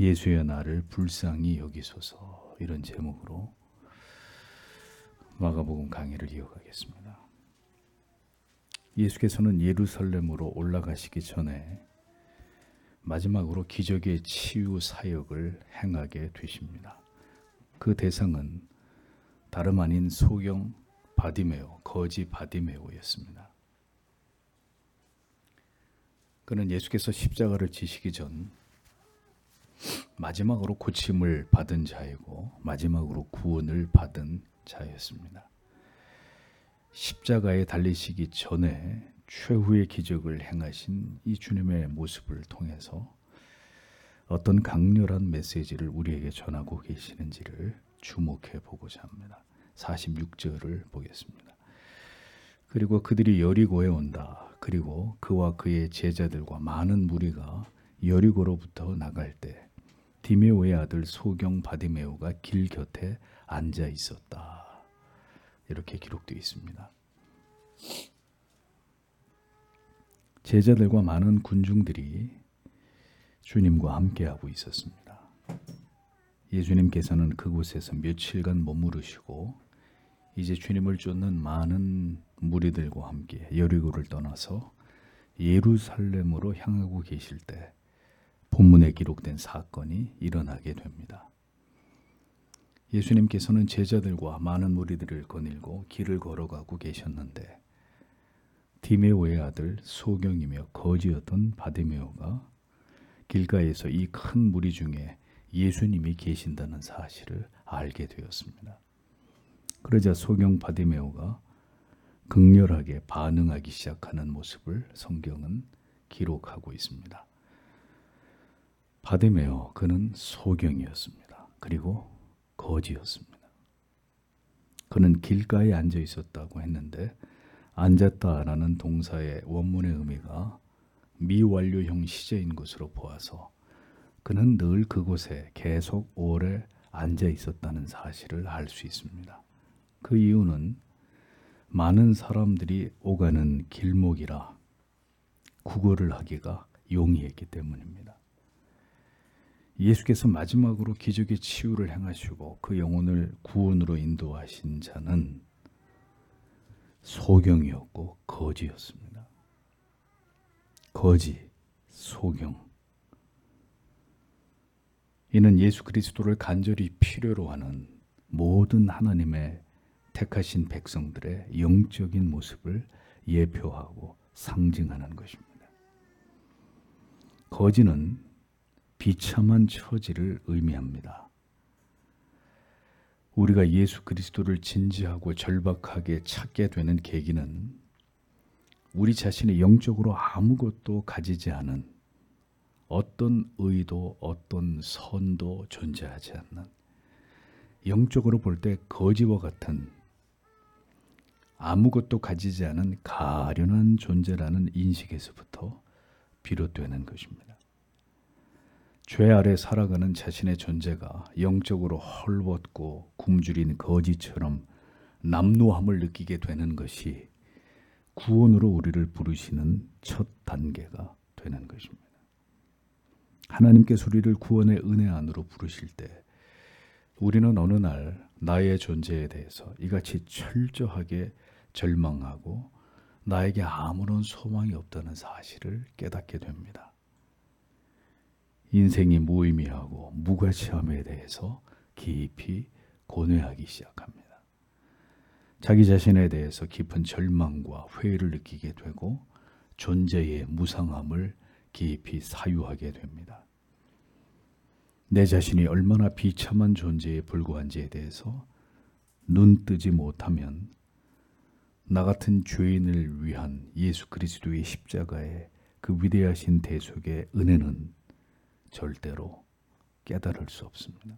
예수여 나를 불쌍히 여기소서, 이런 제목으로 마가복음 강의를 이어가겠습니다. 예수께서는 예루살렘으로 올라가시기 전에 마지막으로 기적의 치유 사역을 행하게 되십니다. 그 대상은 다름 아닌 소경 바디메오, 거지 바디메오였습니다. 그는 예수께서 십자가를 지시기 전 마지막으로 고침을 받은 자이고 마지막으로 구원을 받은 자였습니다. 십자가에 달리시기 전에 최후의 기적을 행하신 이 주님의 모습을 통해서 어떤 강렬한 메시지를 우리에게 전하고 계시는지를 주목해 보고자 합니다. 46절을 보겠습니다. 그리고 그들이 여리고에 온다. 그리고 그와 그의 제자들과 많은 무리가 여리고로부터 나갈 때 디메오의 아들 소경 바디메오가 길 곁에 앉아 있었다. 이렇게 기록되어 있습니다. 제자들과 많은 군중들이 주님과 함께하고 있었습니다. 예수님께서는 그곳에서 며칠간 머무르시고 이제 주님을 쫓는 많은 무리들과 함께 여리고를 떠나서 예루살렘으로 향하고 계실 때 본문에 기록된 사건이 일어나게 됩니다. 예수님께서는 제자들과 많은 무리들을 거닐고 길을 걸어가고 계셨는데 디메오의 아들 소경이며 거지였던 바디메오가 길가에서 이 큰 무리 중에 예수님이 계신다는 사실을 알게 되었습니다. 그러자 소경 바디메오가 극렬하게 반응하기 시작하는 모습을 성경은 기록하고 있습니다. 바디메오, 그는 소경이었습니다. 그리고 거지였습니다. 그는 길가에 앉아 있었다고 했는데 앉았다라는 동사의 원문의 의미가 미완료형 시제인 것으로 보아서 그는 늘 그곳에 계속 오래 앉아 있었다는 사실을 알 수 있습니다. 그 이유는 많은 사람들이 오가는 길목이라 구걸을 하기가 용이했기 때문입니다. 예수께서 마지막으로 기적의 치유를 행하시고 그 영혼을 구원으로 인도하신 자는 소경이었고 거지였습니다. 거지, 소경. 이는 예수 그리스도를 간절히 필요로 하는 모든 하나님의 택하신 백성들의 영적인 모습을 예표하고 상징하는 것입니다. 거지는 비참한 처지를 의미합니다. 우리가 예수 그리스도를 진지하고 절박하게 찾게 되는 계기는 우리 자신이 영적으로 아무것도 가지지 않은 어떤 의도, 어떤 선도 존재하지 않는 영적으로 볼 때 거지와 같은 아무것도 가지지 않은 가련한 존재라는 인식에서부터 비롯되는 것입니다. 죄 아래 살아가는 자신의 존재가 영적으로 헐벗고 굶주린 거지처럼 남노함을 느끼게 되는 것이 구원으로 우리를 부르시는 첫 단계가 되는 것입니다. 하나님께서 우리를 구원의 은혜 안으로 부르실 때 우리는 어느 날 나의 존재에 대해서 이같이 철저하게 절망하고 나에게 아무런 소망이 없다는 사실을 깨닫게 됩니다. 인생이 무의미하고 무가치함에 대해서 깊이 고뇌하기 시작합니다. 자기 자신에 대해서 깊은 절망과 회의를 느끼게 되고 존재의 무상함을 깊이 사유하게 됩니다. 내 자신이 얼마나 비참한 존재에 불과한지에 대해서 눈 뜨지 못하면 나 같은 죄인을 위한 예수 그리스도의 십자가의 그 위대하신 대속의 은혜는 절대로 깨달을 수 없습니다.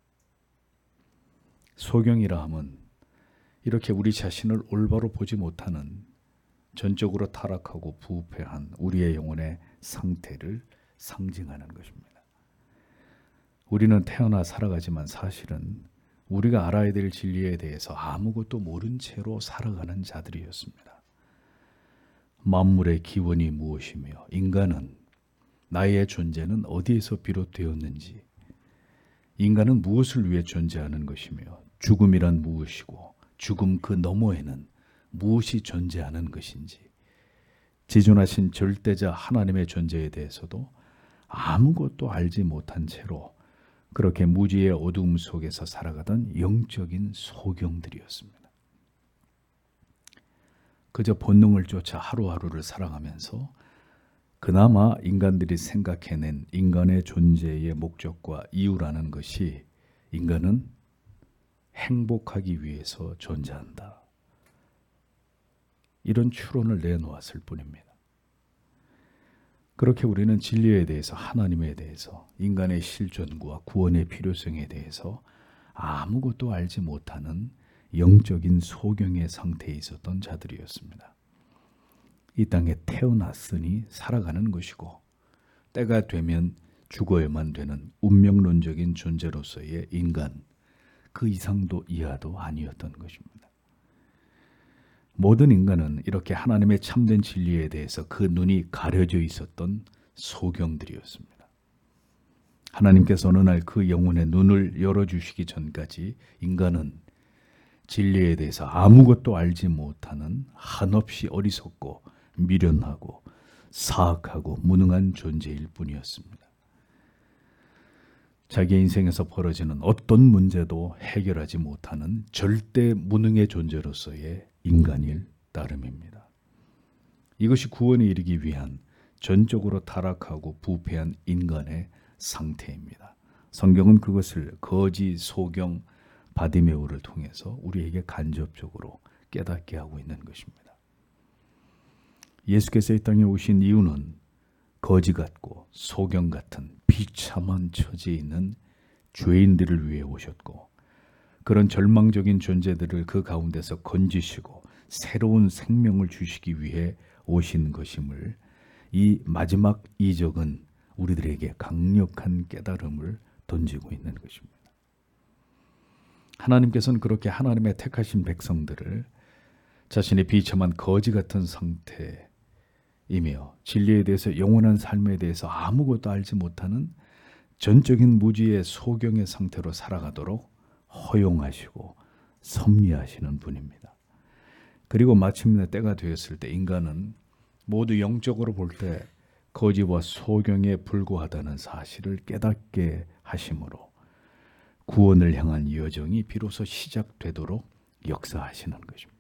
소경이라 함은 이렇게 우리 자신을 올바로 보지 못하는 전적으로 타락하고 부패한 우리의 영혼의 상태를 상징하는 것입니다. 우리는 태어나 살아가지만 사실은 우리가 알아야 될 진리에 대해서 아무것도 모른 채로 살아가는 자들이었습니다. 만물의 기원이 무엇이며 인간은 나의 존재는 어디에서 비롯되었는지 인간은 무엇을 위해 존재하는 것이며 죽음이란 무엇이고 죽음 그 너머에는 무엇이 존재하는 것인지, 지존하신 절대자 하나님의 존재에 대해서도 아무것도 알지 못한 채로 그렇게 무지의 어두움 속에서 살아가던 영적인 소경들이었습니다. 그저 본능을 쫓아 하루하루를 살아가면서 그나마 인간들이 생각해낸 인간의 존재의 목적과 이유라는 것이 인간은 행복하기 위해서 존재한다, 이런 추론을 내놓았을 뿐입니다. 그렇게 우리는 진리에 대해서, 하나님에 대해서, 인간의 실존과 구원의 필요성에 대해서 아무것도 알지 못하는 영적인 소경의 상태에 있었던 자들이었습니다. 이 땅에 태어났으니 살아가는 것이고 때가 되면 죽어야만 되는 운명론적인 존재로서의 인간, 그 이상도 이하도 아니었던 것입니다. 모든 인간은 이렇게 하나님의 참된 진리에 대해서 그 눈이 가려져 있었던 소경들이었습니다. 하나님께서 어느 날 그 영혼의 눈을 열어주시기 전까지 인간은 진리에 대해서 아무것도 알지 못하는 한없이 어리석고 미련하고 사악하고 무능한 존재일 뿐이었습니다. 자기 인생에서 벌어지는 어떤 문제도 해결하지 못하는 절대 무능의 존재로서의 인간일 따름입니다. 이것이 구원에 이르기 위한 전적으로 타락하고 부패한 인간의 상태입니다. 성경은 그것을 거지 소경 바디메오를 통해서 우리에게 간접적으로 깨닫게 하고 있는 것입니다. 예수께서 이 땅에 오신 이유는 거지 같고 소경 같은 비참한 처지에 있는 죄인들을 위해 오셨고, 그런 절망적인 존재들을 그 가운데서 건지시고 새로운 생명을 주시기 위해 오신 것임을, 이 마지막 이적은 우리들에게 강력한 깨달음을 던지고 있는 것입니다. 하나님께서는 그렇게 하나님의 택하신 백성들을 자신의 비참한 거지 같은 상태이며 진리에 대해서, 영원한 삶에 대해서 아무것도 알지 못하는 전적인 무지의 소경의 상태로 살아가도록 허용하시고 섭리하시는 분입니다. 그리고 마침내 때가 되었을 때 인간은 모두 영적으로 볼 때 거지와 소경에 불과하다는 사실을 깨닫게 하심으로 구원을 향한 여정이 비로소 시작되도록 역사하시는 것입니다.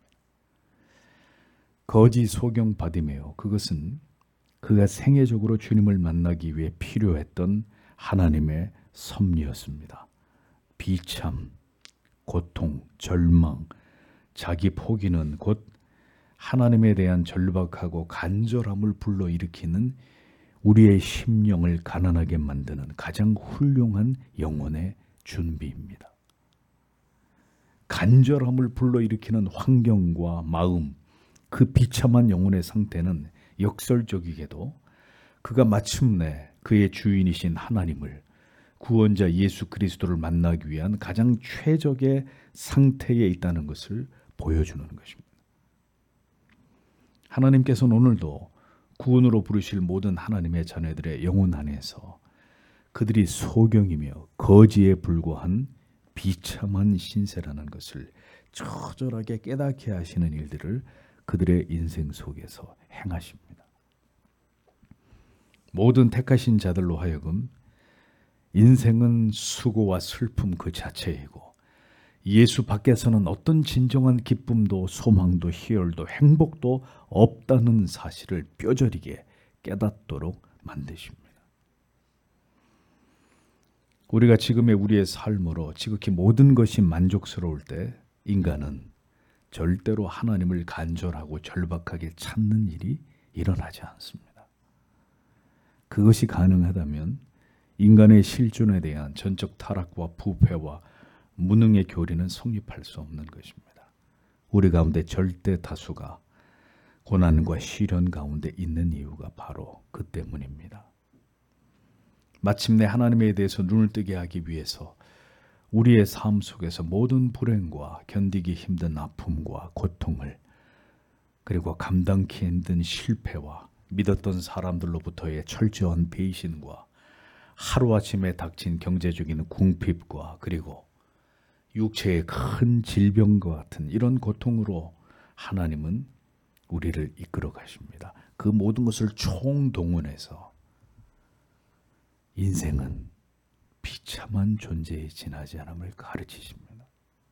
거지 소경 바디메오, 그것은 그가 생애적으로 주님을 만나기 위해 필요했던 하나님의 섭리였습니다. 비참, 고통, 절망, 자기 포기는 곧 하나님에 대한 절박하고 간절함을 불러일으키는 우리의 심령을 가난하게 만드는 가장 훌륭한 영혼의 준비입니다. 간절함을 불러일으키는 환경과 마음, 그 비참한 영혼의 상태는 역설적이게도 그가 마침내 그의 주인이신 하나님을, 구원자 예수 그리스도를 만나기 위한 가장 최적의 상태에 있다는 것을 보여주는 것입니다. 하나님께서는 오늘도 구원으로 부르실 모든 하나님의 자녀들의 영혼 안에서 그들이 소경이며 거지에 불과한 비참한 신세라는 것을 처절하게 깨닫게 하시는 일들을 그들의 인생 속에서 행하십니다. 모든 택하신 자들로 하여금 인생은 수고와 슬픔 그 자체이고, 예수 밖에서는 어떤 진정한 기쁨도 소망도 희열도 행복도 없다는 사실을 뼈저리게 깨닫도록 만드십니다. 우리가 지금의 우리의 삶으로 지극히 모든 것이 만족스러울 때 인간은 절대로 하나님을 간절하고 절박하게 찾는 일이 일어나지 않습니다. 그것이 가능하다면 인간의 실존에 대한 전적 타락과 부패와 무능의 교리는 성립할 수 없는 것입니다. 우리 가운데 절대 다수가 고난과 시련 가운데 있는 이유가 바로 그 때문입니다. 마침내 하나님에 대해서 눈을 뜨게 하기 위해서 우리의 삶 속에서 모든 불행과 견디기 힘든 아픔과 고통을, 그리고 감당기 힘든 실패와 믿었던 사람들로부터의 철저한 배신과 하루아침에 닥친 경제적인 궁핍과 그리고 육체의 큰 질병과 같은 이런 고통으로 하나님은 우리를 이끌어 가십니다. 그 모든 것을 총동원해서 인생은 비참한 존재에 지나지 않음을 가르치십니다.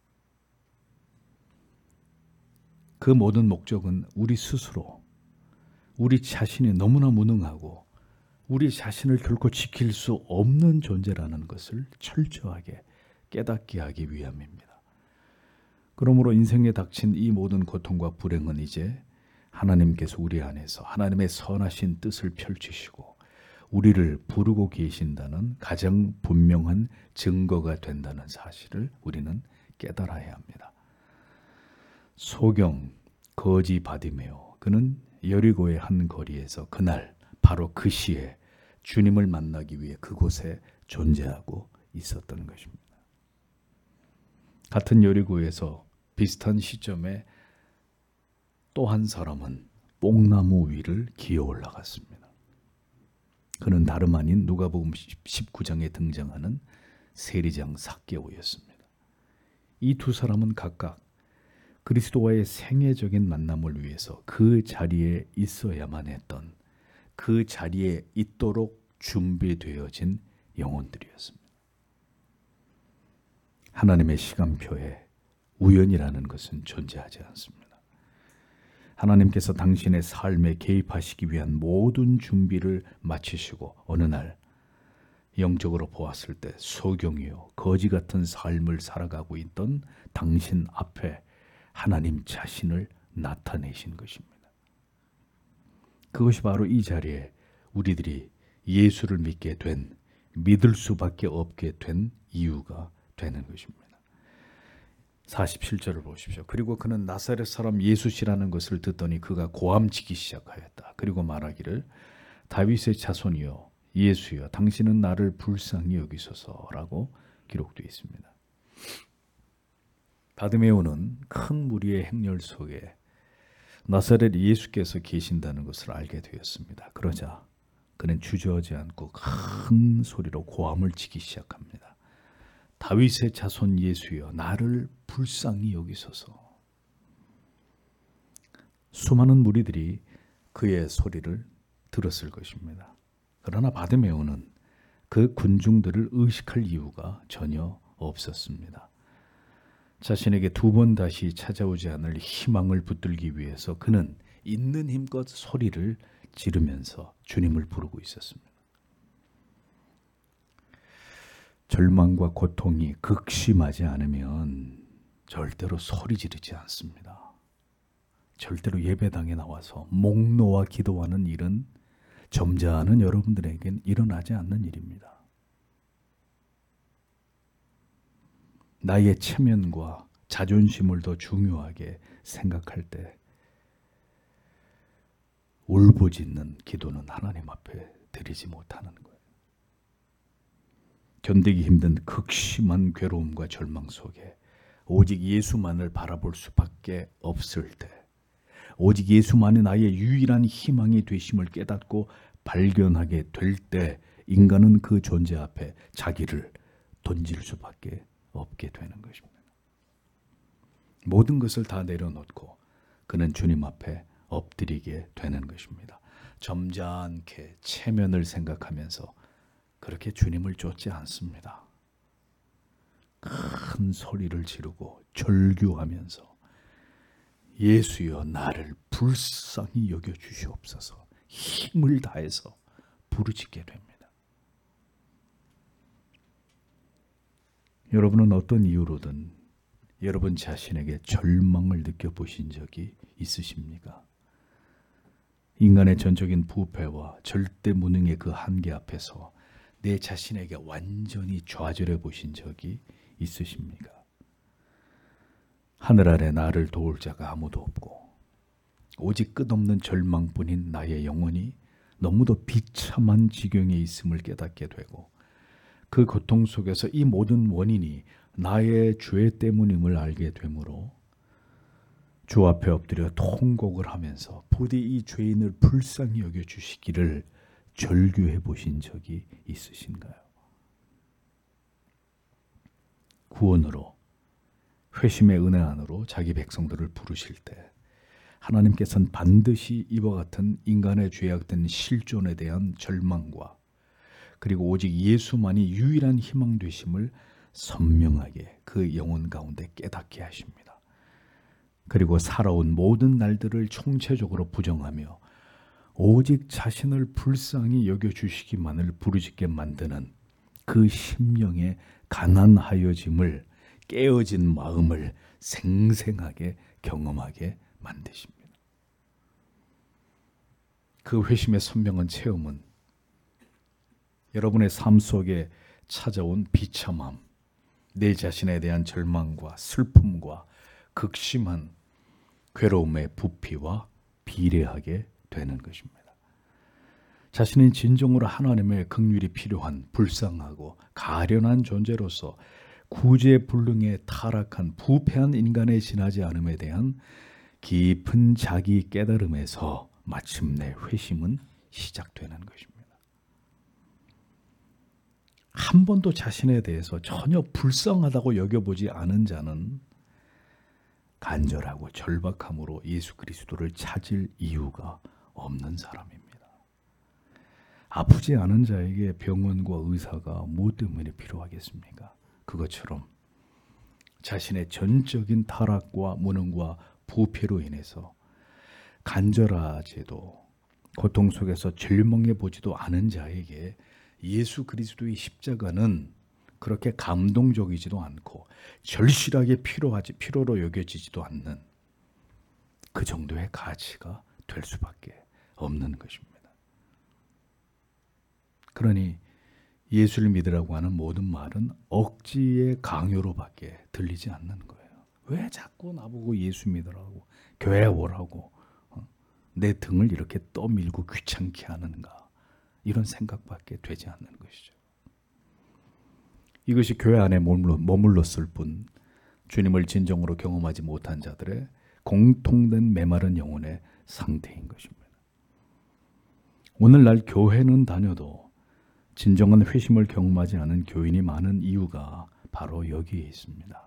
그 모든 목적은 우리 스스로, 우리 자신이 너무나 무능하고 우리 자신을 결코 지킬 수 없는 존재라는 것을 철저하게 깨닫게 하기 위함입니다. 그러므로 인생에 닥친 이 모든 고통과 불행은 이제 하나님께서 우리 안에서 하나님의 선하신 뜻을 펼치시고 우리를 부르고 계신다는 가장 분명한 증거가 된다는 사실을 우리는 깨달아야 합니다. 소경 거지 바디메오, 그는 여리고의 한 거리에서 그날 바로 그 시에 주님을 만나기 위해 그곳에 존재하고 있었던 것입니다. 같은 여리고에서 비슷한 시점에 또 한 사람은 뽕나무 위를 기어 올라갔습니다. 그는 다름 아닌 누가복음 19장에 등장하는 세리장 삭개오였습니다. 이 두 사람은 각각 그리스도와의 생애적인 만남을 위해서 그 자리에 있어야만 했던, 그 자리에 있도록 준비되어진 영혼들이었습니다. 하나님의 시간표에 우연이라는 것은 존재하지 않습니다. 하나님께서 당신의 삶에 개입하시기 위한 모든 준비를 마치시고 어느 날 영적으로 보았을 때 소경이요 거지 같은 삶을 살아가고 있던 당신 앞에 하나님 자신을 나타내신 것입니다. 그것이 바로 이 자리에 우리들이 예수를 믿게 된, 믿을 수밖에 없게 된 이유가 되는 것입니다. 47절을 보십시오. 그리고 그는 나사렛 사람 예수시라는 것을 듣더니 그가 고함치기 시작하였다. 그리고 말하기를 다윗의 자손이여 예수여 당신은 나를 불쌍히 여기소서라고 기록되어 있습니다. 바드메오는 큰 무리의 행렬 속에 나사렛 예수께서 계신다는 것을 알게 되었습니다. 그러자 그는 주저하지 않고 큰 소리로 고함을 치기 시작합니다. 다윗의 자손 예수여 나를 불쌍히 여기소서. 수많은 무리들이 그의 소리를 들었을 것입니다. 그러나 바드메오는 그 군중들을 의식할 이유가 전혀 없었습니다. 자신에게 두 번 다시 찾아오지 않을 희망을 붙들기 위해서 그는 있는 힘껏 소리를 지르면서 주님을 부르고 있었습니다. 절망과 고통이 극심하지 않으면 절대로 소리 지르지 않습니다. 절대로 예배당에 나와서 목 놓아 기도하는 일은 점잖은 여러분들에겐 일어나지 않는 일입니다. 나의 체면과 자존심을 더 중요하게 생각할 때 울부짖는 기도는 하나님 앞에 드리지 못하는 거예요. 견디기 힘든 극심한 괴로움과 절망 속에 오직 예수만을 바라볼 수밖에 없을 때, 오직 예수만이 나의 유일한 희망이 되심을 깨닫고 발견하게 될 때 인간은 그 존재 앞에 자기를 던질 수밖에 없게 되는 것입니다. 모든 것을 다 내려놓고 그는 주님 앞에 엎드리게 되는 것입니다. 점잖게 체면을 생각하면서 그렇게 주님을 쫓지 않습니다. 큰 소리를 지르고 절규하면서 예수여 나를 불쌍히 여겨주시옵소서 힘을 다해서 부르짖게 됩니다. 여러분은 어떤 이유로든 여러분 자신에게 절망을 느껴보신 적이 있으십니까? 인간의 전적인 부패와 절대 무능의 그 한계 앞에서 내 자신에게 완전히 좌절해 보신 적이 있으십니까? 하늘 아래 나를 도울 자가 아무도 없고 오직 끝없는 절망뿐인 나의 영혼이 너무도 비참한 지경에 있음을 깨닫게 되고 그 고통 속에서 이 모든 원인이 나의 죄 때문임을 알게 되므로 주 앞에 엎드려 통곡을 하면서 부디 이 죄인을 불쌍히 여겨주시기를 절규해 보신 적이 있으신가요? 구원으로, 회심의 은혜 안으로 자기 백성들을 부르실 때 하나님께서는 반드시 이와 같은 인간의 죄악된 실존에 대한 절망과 그리고 오직 예수만이 유일한 희망 되심을 선명하게 그 영혼 가운데 깨닫게 하십니다. 그리고 살아온 모든 날들을 총체적으로 부정하며 오직 자신을 불쌍히 여겨주시기만을 부르짖게 만드는 그 심령의 가난하여짐을, 깨어진 마음을 생생하게 경험하게 만드십니다. 그 회심의 선명한 체험은 여러분의 삶 속에 찾아온 비참함, 내 자신에 대한 절망과 슬픔과 극심한 괴로움의 부피와 비례하게 되는 것입니다. 자신은 진정으로 하나님의 긍휼이 필요한 불쌍하고 가련한 존재로서 구제불능에 타락한 부패한 인간에 지나지 않음에 대한 깊은 자기 깨달음에서 마침내 회심은 시작되는 것입니다. 한 번도 자신에 대해서 전혀 불쌍하다고 여겨보지 않은 자는 간절하고 절박함으로 예수 그리스도를 찾을 이유가 없는 사람입니다. 아프지 않은 자에게 병원과 의사가 뭐 때문에 필요하겠습니까? 그것처럼 자신의 전적인 타락과 무능과 부패로 인해서 간절하지도 고통 속에서 절망해 보지도 않은 자에게 예수 그리스도의 십자가는 그렇게 감동적이지도 않고 절실하게 필요로 여겨지지도 않는 그 정도의 가치가 될 수밖에 없는 것입니다. 그러니 예수를 믿으라고 하는 모든 말은 억지의 강요로밖에 들리지 않는 거예요. 왜 자꾸 나보고 예수 믿으라고, 교회 오라고, 내 등을 이렇게 떠밀고 귀찮게 하는가, 이런 생각밖에 되지 않는 것이죠. 이것이 교회 안에 머물렀을 뿐 주님을 진정으로 경험하지 못한 자들의 공통된 메마른 영혼의 상태인 것입니다. 오늘날 교회는 다녀도 진정한 회심을 경험하지 않은 교인이 많은 이유가 바로 여기에 있습니다.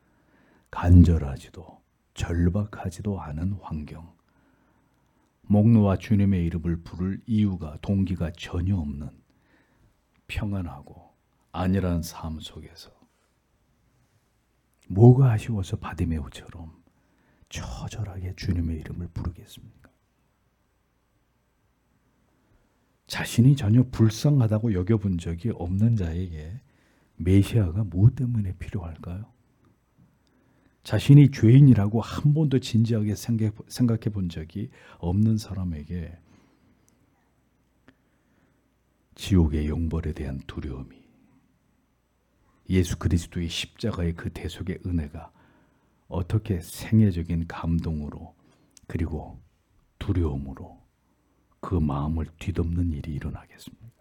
간절하지도 절박하지도 않은 환경, 목 놓아 주님의 이름을 부를 이유가, 동기가 전혀 없는 평안하고 안일한 삶 속에서 뭐가 아쉬워서 바디메오처럼 처절하게 주님의 이름을 부르겠습니까? 자신이 전혀 불쌍하다고 여겨본 적이 없는 자에게 메시아가 무엇 때문에 필요할까요? 자신이 죄인이라고 한 번도 진지하게 생각해 본 적이 없는 사람에게 지옥의 영벌에 대한 두려움이, 예수 그리스도의 십자가의 그 대속의 은혜가 어떻게 생애적인 감동으로 그리고 두려움으로 그 마음을 뒤덮는 일이 일어나겠습니까?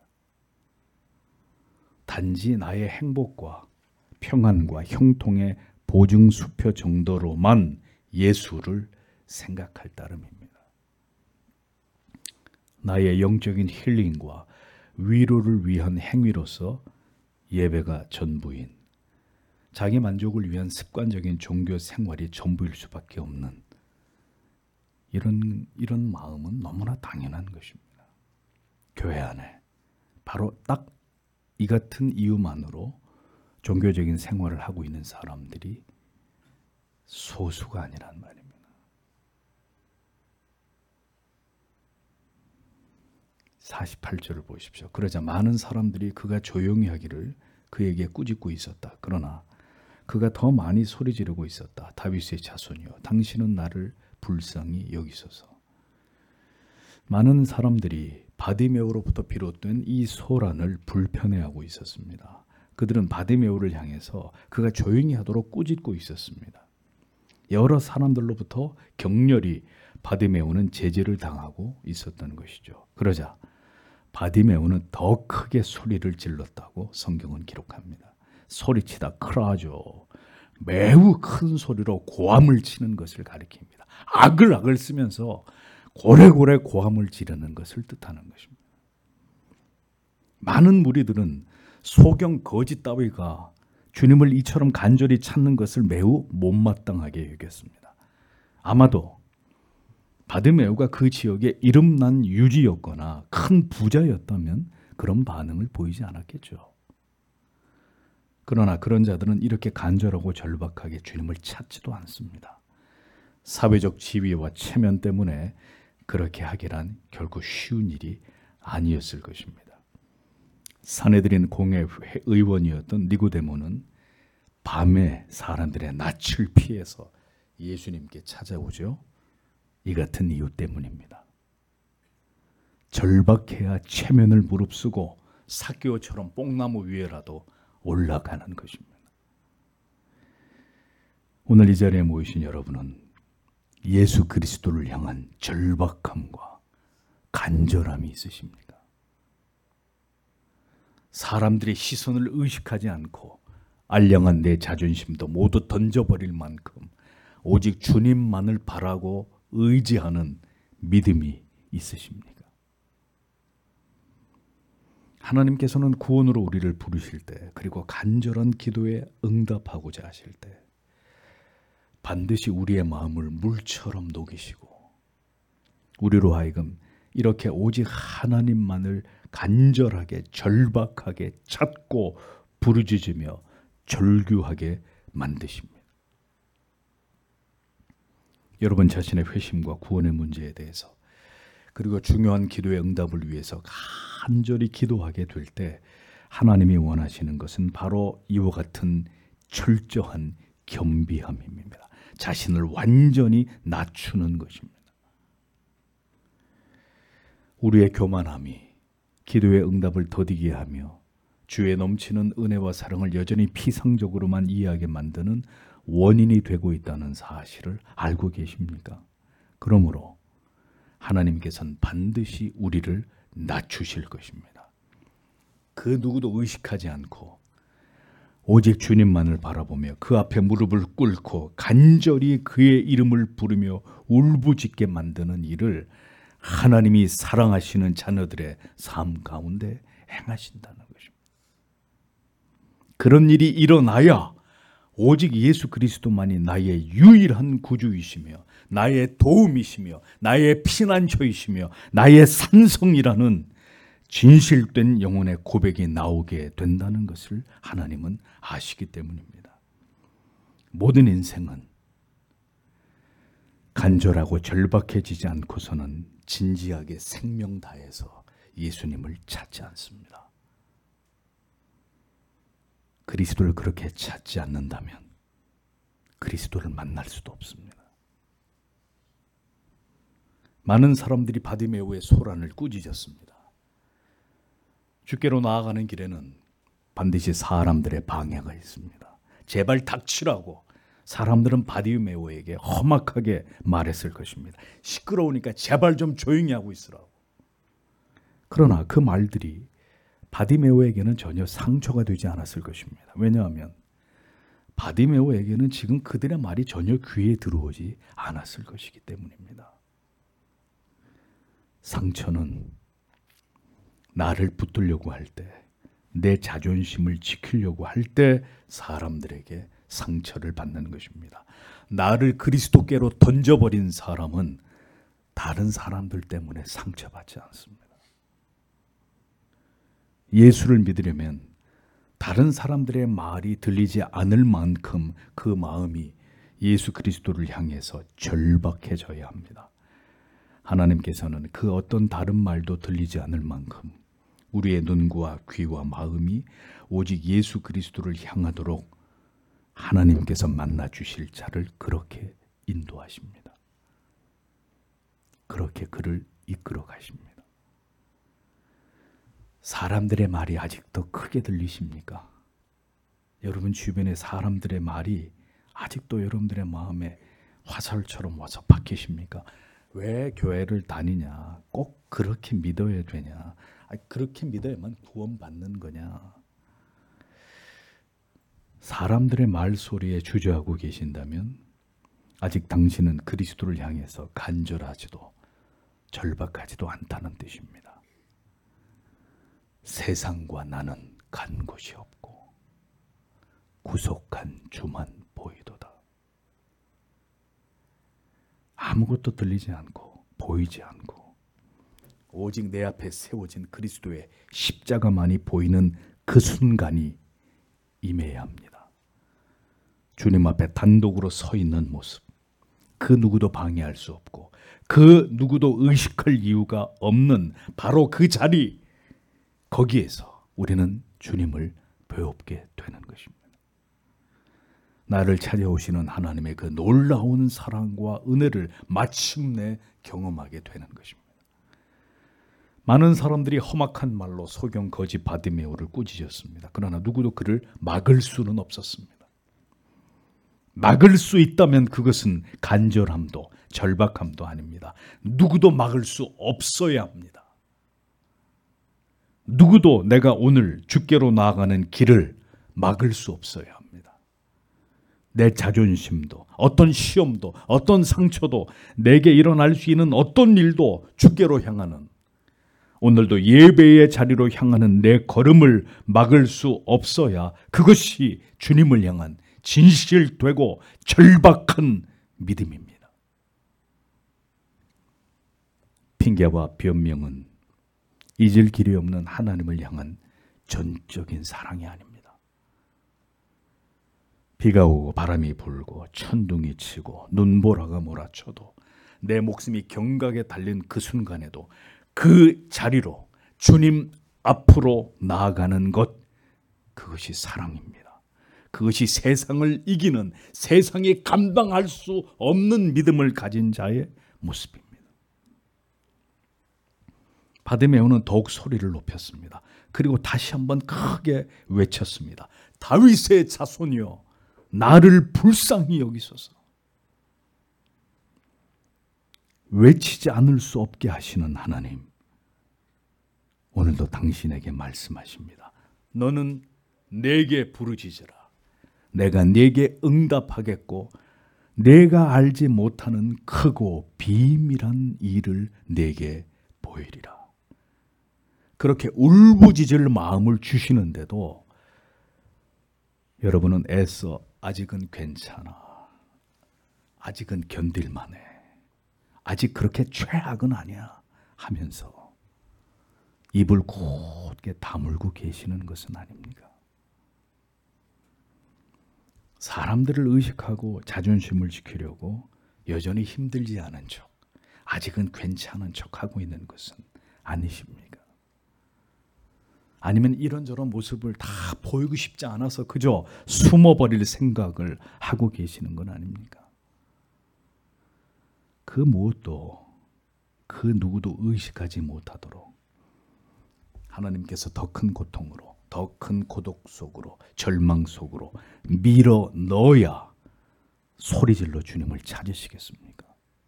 단지 나의 행복과 평안과 형통의 보증수표 정도로만 예수를 생각할 따름입니다. 나의 영적인 힐링과 위로를 위한 행위로서 예배가 전부인, 자기 만족을 위한 습관적인 종교 생활이 전부일 수밖에 없는 이런 마음은 너무나 당연한 것입니다. 교회 안에 바로 딱 이 같은 이유만으로 종교적인 생활을 하고 있는 사람들이 소수가 아니란 말입니다. (48절을) 보십시오. 그러자 많은 사람들이 그가 조용히 하기를 그에게 꾸짖고 있었다. 그러나 그가 더 많이 소리 지르고 있었다. 다윗의 자손이여, 당신은 나를 불쌍히 여기소서. 많은 사람들이 바디메오로부터 비롯된 이 소란을 불편해하고 있었습니다. 그들은 바디메오를 향해서 그가 조용히 하도록 꾸짖고 있었습니다. 여러 사람들로부터 격렬히 바디메오는 제지를 당하고 있었던 것이죠. 그러자 바디메오는 더 크게 소리를 질렀다고 성경은 기록합니다. 소리치다 크라죠. 매우 큰 소리로 고함을 치는 것을 가리킵니다. 악을 쓰면서 고래고래 고함을 지르는 것을 뜻하는 것입니다. 많은 무리들은 소경 거짓 따위가 주님을 이처럼 간절히 찾는 것을 매우 못마땅하게 여겼습니다. 아마도 바디메오가 그 지역의 이름난 유지였거나 큰 부자였다면 그런 반응을 보이지 않았겠죠. 그러나 그런 자들은 이렇게 간절하고 절박하게 주님을 찾지도 않습니다. 사회적 지위와 체면 때문에 그렇게 하기란 결국 쉬운 일이 아니었을 것입니다. 산헤드린 공회 의원이었던 니고데모는 밤에 사람들의 낯을 피해서 예수님께 찾아오죠. 이 같은 이유 때문입니다. 절박해야 체면을 무릅쓰고 삭개오처럼 뽕나무 위에라도 올라가는 것입니다. 오늘 이 자리에 모이신 여러분은 예수 그리스도를 향한 절박함과 간절함이 있으십니까? 사람들의 시선을 의식하지 않고 알량한 내 자존심도 모두 던져버릴 만큼 오직 주님만을 바라고 의지하는 믿음이 있으십니까? 하나님께서는 구원으로 우리를 부르실 때, 그리고 간절한 기도에 응답하고자 하실 때 반드시 우리의 마음을 물처럼 녹이시고 우리로 하여금 이렇게 오직 하나님만을 간절하게 절박하게 찾고 부르짖으며 절규하게 만드십니다. 여러분 자신의 회심과 구원의 문제에 대해서, 그리고 중요한 기도의 응답을 위해서 간절히 기도하게 될 때 하나님이 원하시는 것은 바로 이와 같은 철저한 겸비함입니다. 자신을 완전히 낮추는 것입니다. 우리의 교만함이 기도의 응답을 더디게 하며 주의 넘치는 은혜와 사랑을 여전히 피상적으로만 이해하게 만드는 원인이 되고 있다는 사실을 알고 계십니까? 그러므로 하나님께서는 반드시 우리를 낮추실 것입니다. 그 누구도 의식하지 않고 오직 주님만을 바라보며 그 앞에 무릎을 꿇고 간절히 그의 이름을 부르며 울부짖게 만드는 일을 하나님이 사랑하시는 자녀들의 삶 가운데 행하신다는 것입니다. 그런 일이 일어나야 오직 예수 그리스도만이 나의 유일한 구주이시며 나의 도움이시며 나의 피난처이시며 나의 산성이라는 진실된 영혼의 고백이 나오게 된다는 것을 하나님은 아시기 때문입니다. 모든 인생은 간절하고 절박해지지 않고서는 진지하게 생명 다해서 예수님을 찾지 않습니다. 그리스도를 그렇게 찾지 않는다면 그리스도를 만날 수도 없습니다. 많은 사람들이 바디메오의 소란을 꾸짖었습니다. 주께로 나아가는 길에는 반드시 사람들의 방해가 있습니다. 제발 닥치라고 사람들은 바디메오에게 험악하게 말했을 것입니다. 시끄러우니까 제발 좀 조용히 하고 있으라고. 그러나 그 말들이 바디메오에게는 전혀 상처가 되지 않았을 것입니다. 왜냐하면 바디메오에게는 지금 그들의 말이 전혀 귀에 들어오지 않았을 것이기 때문입니다. 상처는 나를 붙들려고 할 때, 내 자존심을 지키려고 할 때 사람들에게 상처를 받는 것입니다. 나를 그리스도께로 던져버린 사람은 다른 사람들 때문에 상처받지 않습니다. 예수를 믿으려면 다른 사람들의 말이 들리지 않을 만큼 그 마음이 예수 그리스도를 향해서 절박해져야 합니다. 하나님께서는 그 어떤 다른 말도 들리지 않을 만큼 우리의 눈과 귀와 마음이 오직 예수 그리스도를 향하도록 하나님께서 만나 주실 자를 그렇게 인도하십니다. 그렇게 그를 이끌어 가십니다. 사람들의 말이 아직도 크게 들리십니까? 여러분 주변의 사람들의 말이 아직도 여러분들의 마음에 화살처럼 와서 박히십니까? 왜 교회를 다니냐? 꼭 그렇게 믿어야 되냐? 그렇게 믿어야만 구원받는 거냐? 사람들의 말소리에 주저하고 계신다면 아직 당신은 그리스도를 향해서 간절하지도 절박하지도 않다는 뜻입니다. 세상과 나는 간 곳이 없고 구속한 주만 보이도다. 아무것도 들리지 않고 보이지 않고 오직 내 앞에 세워진 그리스도의 십자가만이 보이는 그 순간이 임해야 합니다. 주님 앞에 단독으로 서 있는 모습, 그 누구도 방해할 수 없고 그 누구도 의식할 이유가 없는 바로 그 자리, 거기에서 우리는 주님을 배웁게 되는 것입니다. 나를 찾아오시는 하나님의 그 놀라운 사랑과 은혜를 마침내 경험하게 되는 것입니다. 많은 사람들이 험악한 말로 소경 거지 바디메오를 꾸짖었습니다. 그러나 누구도 그를 막을 수는 없었습니다. 막을 수 있다면 그것은 간절함도 절박함도 아닙니다. 누구도 막을 수 없어야 합니다. 누구도 내가 오늘 주께로 나아가는 길을 막을 수 없어야 합니다. 내 자존심도, 어떤 시험도, 어떤 상처도, 내게 일어날 수 있는 어떤 일도 주께로 향하는, 오늘도 예배의 자리로 향하는 내 걸음을 막을 수 없어야 그것이 주님을 향한 진실되고 절박한 믿음입니다. 핑계와 변명은 잊을 길이 없는 하나님을 향한 전적인 사랑이 아닙니다. 비가 오고 바람이 불고 천둥이 치고 눈보라가 몰아쳐도 내 목숨이 경각에 달린 그 순간에도 그 자리로 주님 앞으로 나아가는 것, 그것이 사랑입니다. 그것이 세상을 이기는, 세상이 감당할 수 없는 믿음을 가진 자의 모습입니다. 바디메오는 더욱 소리를 높였습니다. 그리고 다시 한번 크게 외쳤습니다. 다윗의 자손이여, 나를 불쌍히 여기소서. 외치지 않을 수 없게 하시는 하나님, 오늘도 당신에게 말씀하십니다. 너는 내게 부르짖으라. 내가 네게 응답하겠고 내가 알지 못하는 크고 비밀한 일을 네게 보이리라. 그렇게 울부짖을 마음을 주시는데도 여러분은 애써 아직은 괜찮아, 아직은 견딜만해, 아직 그렇게 최악은 아니야 하면서 입을 곧게 다물고 계시는 것은 아닙니까? 사람들을 의식하고 자존심을 지키려고 여전히 힘들지 않은 척, 아직은 괜찮은 척하고 있는 것은 아니십니까? 아니면 이런저런 모습을 다 보이고 싶지 않아서 그저 숨어버릴 생각을 하고 계시는 건 아닙니까? 그 무엇도, 그 누구도 의식하지 못하도록 하나님께서 더 큰 고통으로, 더 큰 고독 속으로, 절망 속으로 밀어 넣어야 소리질러 주님을 찾으시겠습니까?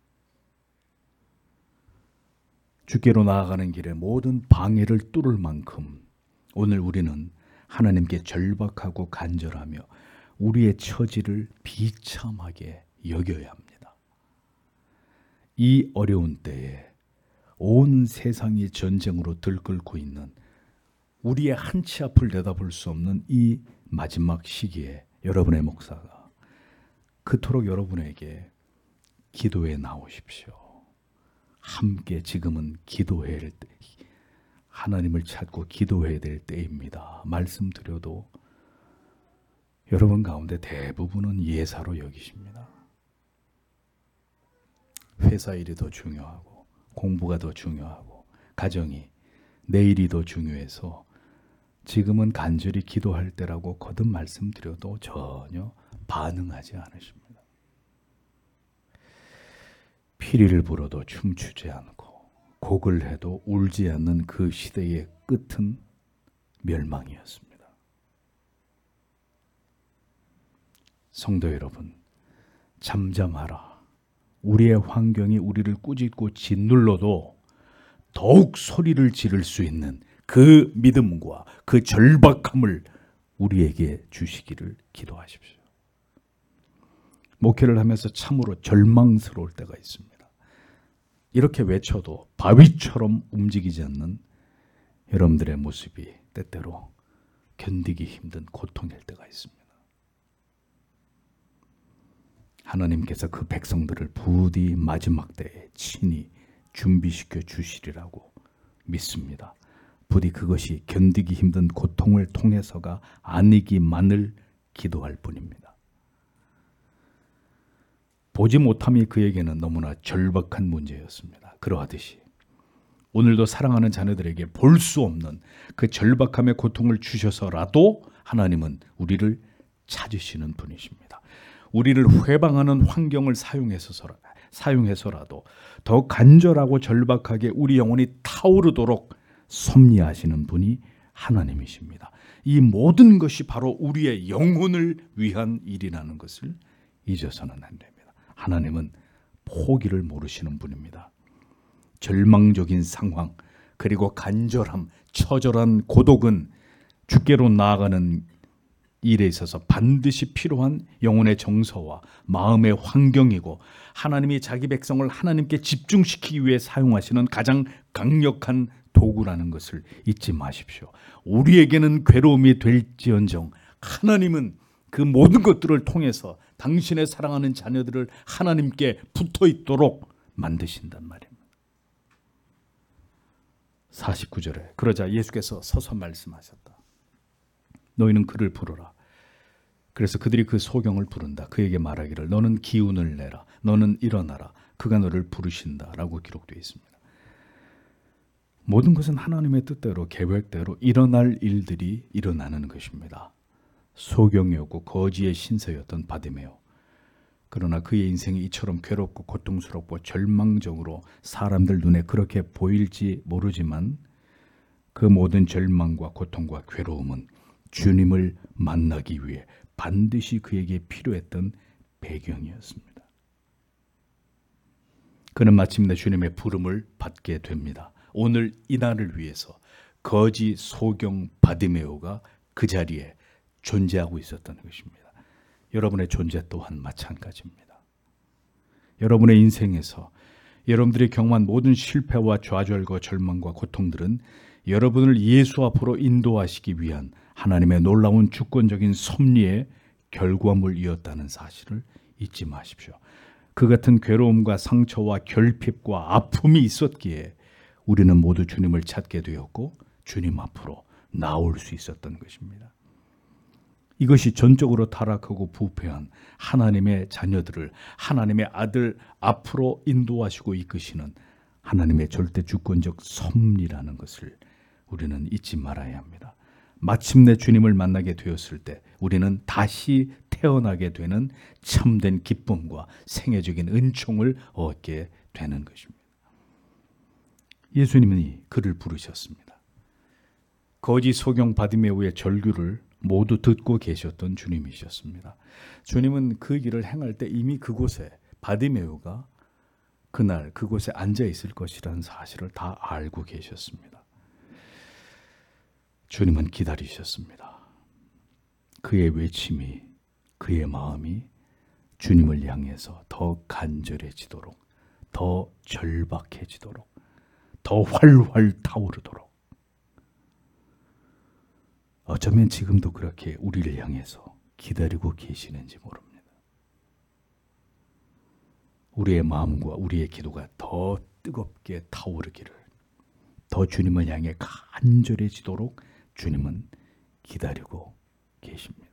주께로 나아가는 길에 모든 방해를 뚫을 만큼 오늘 우리는 하나님께 절박하고 간절하며 우리의 처지를 비참하게 여겨야 합니다. 이 어려운 때에 온 세상이 전쟁으로 들끓고 있는 우리의 한치 앞을 내다볼 수 없는 이 마지막 시기에 여러분의 목사가 그토록 여러분에게 기도에 나오십시오. 함께 지금은 기도해야 할 때, 하나님을 찾고 기도해야 될 때입니다. 말씀드려도 여러분 가운데 대부분은 예사로 여기십니다. 회사 일이 더 중요하고 공부가 더 중요하고 가정이, 내일이 더 중요해서 지금은 간절히 기도할 때라고 거듭 말씀드려도 전혀 반응하지 않으십니다. 피리를 불어도 춤추지 않고 곡을 해도 울지 않는 그 시대의 끝은 멸망이었습니다. 성도 여러분, 잠잠하라. 우리의 환경이 우리를 꾸짖고 짓눌러도 더욱 소리를 지를 수 있는 그 믿음과 그 절박함을 우리에게 주시기를 기도하십시오. 목회를 하면서 참으로 절망스러울 때가 있습니다. 이렇게 외쳐도 바위처럼 움직이지 않는 여러분들의 모습이 때때로 견디기 힘든 고통일 때가 있습니다. 하나님께서 그 백성들을 부디 마지막 때에 친히 준비시켜 주시리라고 믿습니다. 부디 그것이 견디기 힘든 고통을 통해서가 아니기만을 기도할 뿐입니다. 보지 못함이 그에게는 너무나 절박한 문제였습니다. 그러하듯이 오늘도 사랑하는 자녀들에게 볼 수 없는 그 절박함의 고통을 주셔서라도 하나님은 우리를 찾으시는 분이십니다. 우리를 회방하는 환경을 사용해서라도 더 간절하고 절박하게 우리 영혼이 타오르도록 섭리하시는 분이 하나님이십니다. 이 모든 것이 바로 우리의 영혼을 위한 일이라는 것을 잊어서는 안 됩니다. 하나님은 포기를 모르시는 분입니다. 절망적인 상황, 그리고 간절함, 처절한 고독은 주께로 나아가는 일에 있어서 반드시 필요한 영혼의 정서와 마음의 환경이고, 하나님이 자기 백성을 하나님께 집중시키기 위해 사용하시는 가장 강력한 도구라는 것을 잊지 마십시오. 우리에게는 괴로움이 될지언정 하나님은 그 모든 것들을 통해서 당신의 사랑하는 자녀들을 하나님께 붙어 있도록 만드신단 말입니다. 49절에 그러자 예수께서 서서 말씀하셨다. 너희는 그를 부르라. 그래서 그들이 그 소경을 부른다. 그에게 말하기를 너는 기운을 내라. 너는 일어나라. 그가 너를 부르신다. 라고 기록되어 있습니다. 모든 것은 하나님의 뜻대로 계획대로 일어날 일들이 일어나는 것입니다. 소경이었고 거지의 신세였던 바디메오. 그러나 그의 인생이 이처럼 괴롭고 고통스럽고 절망적으로 사람들 눈에 그렇게 보일지 모르지만 그 모든 절망과 고통과 괴로움은 주님을 만나기 위해 반드시 그에게 필요했던 배경이었습니다. 그는 마침내 주님의 부름을 받게 됩니다. 오늘 이 날을 위해서 거지 소경 바디메오가 그 자리에 존재하고 있었던 것입니다. 여러분의 존재 또한 마찬가지입니다. 여러분의 인생에서 여러분들이 경험한 모든 실패와 좌절과 절망과 고통들은 여러분을 예수 앞으로 인도하시기 위한 하나님의 놀라운 주권적인 섭리의 결과물이었다는 사실을 잊지 마십시오. 그 같은 괴로움과 상처와 결핍과 아픔이 있었기에 우리는 모두 주님을 찾게 되었고 주님 앞으로 나올 수 있었던 것입니다. 이것이 전적으로 타락하고 부패한 하나님의 자녀들을 하나님의 아들 앞으로 인도하시고 이끄시는 하나님의 절대 주권적 섭리라는 것을 우리는 잊지 말아야 합니다. 마침내 주님을 만나게 되었을 때 우리는 다시 태어나게 되는 참된 기쁨과 생애적인 은총을 얻게 되는 것입니다. 예수님이 그를 부르셨습니다. 거지 소경 바디메오의 절규를 모두 듣고 계셨던 주님이셨습니다. 주님은 그 길을 행할 때 이미 그곳에 바디메오가 그날 그곳에 앉아 있을 것이라는 사실을 다 알고 계셨습니다. 주님은 기다리셨습니다. 그의 외침이, 그의 마음이 주님을 향해서 더 간절해지도록, 더 절박해지도록, 더 활활 타오르도록, 어쩌면 지금도 그렇게 우리를 향해서 기다리고 계시는지 모릅니다. 우리의 마음과 우리의 기도가 더 뜨겁게 타오르기를, 더 주님을 향해 간절해지도록 주님은 기다리고 계십니다.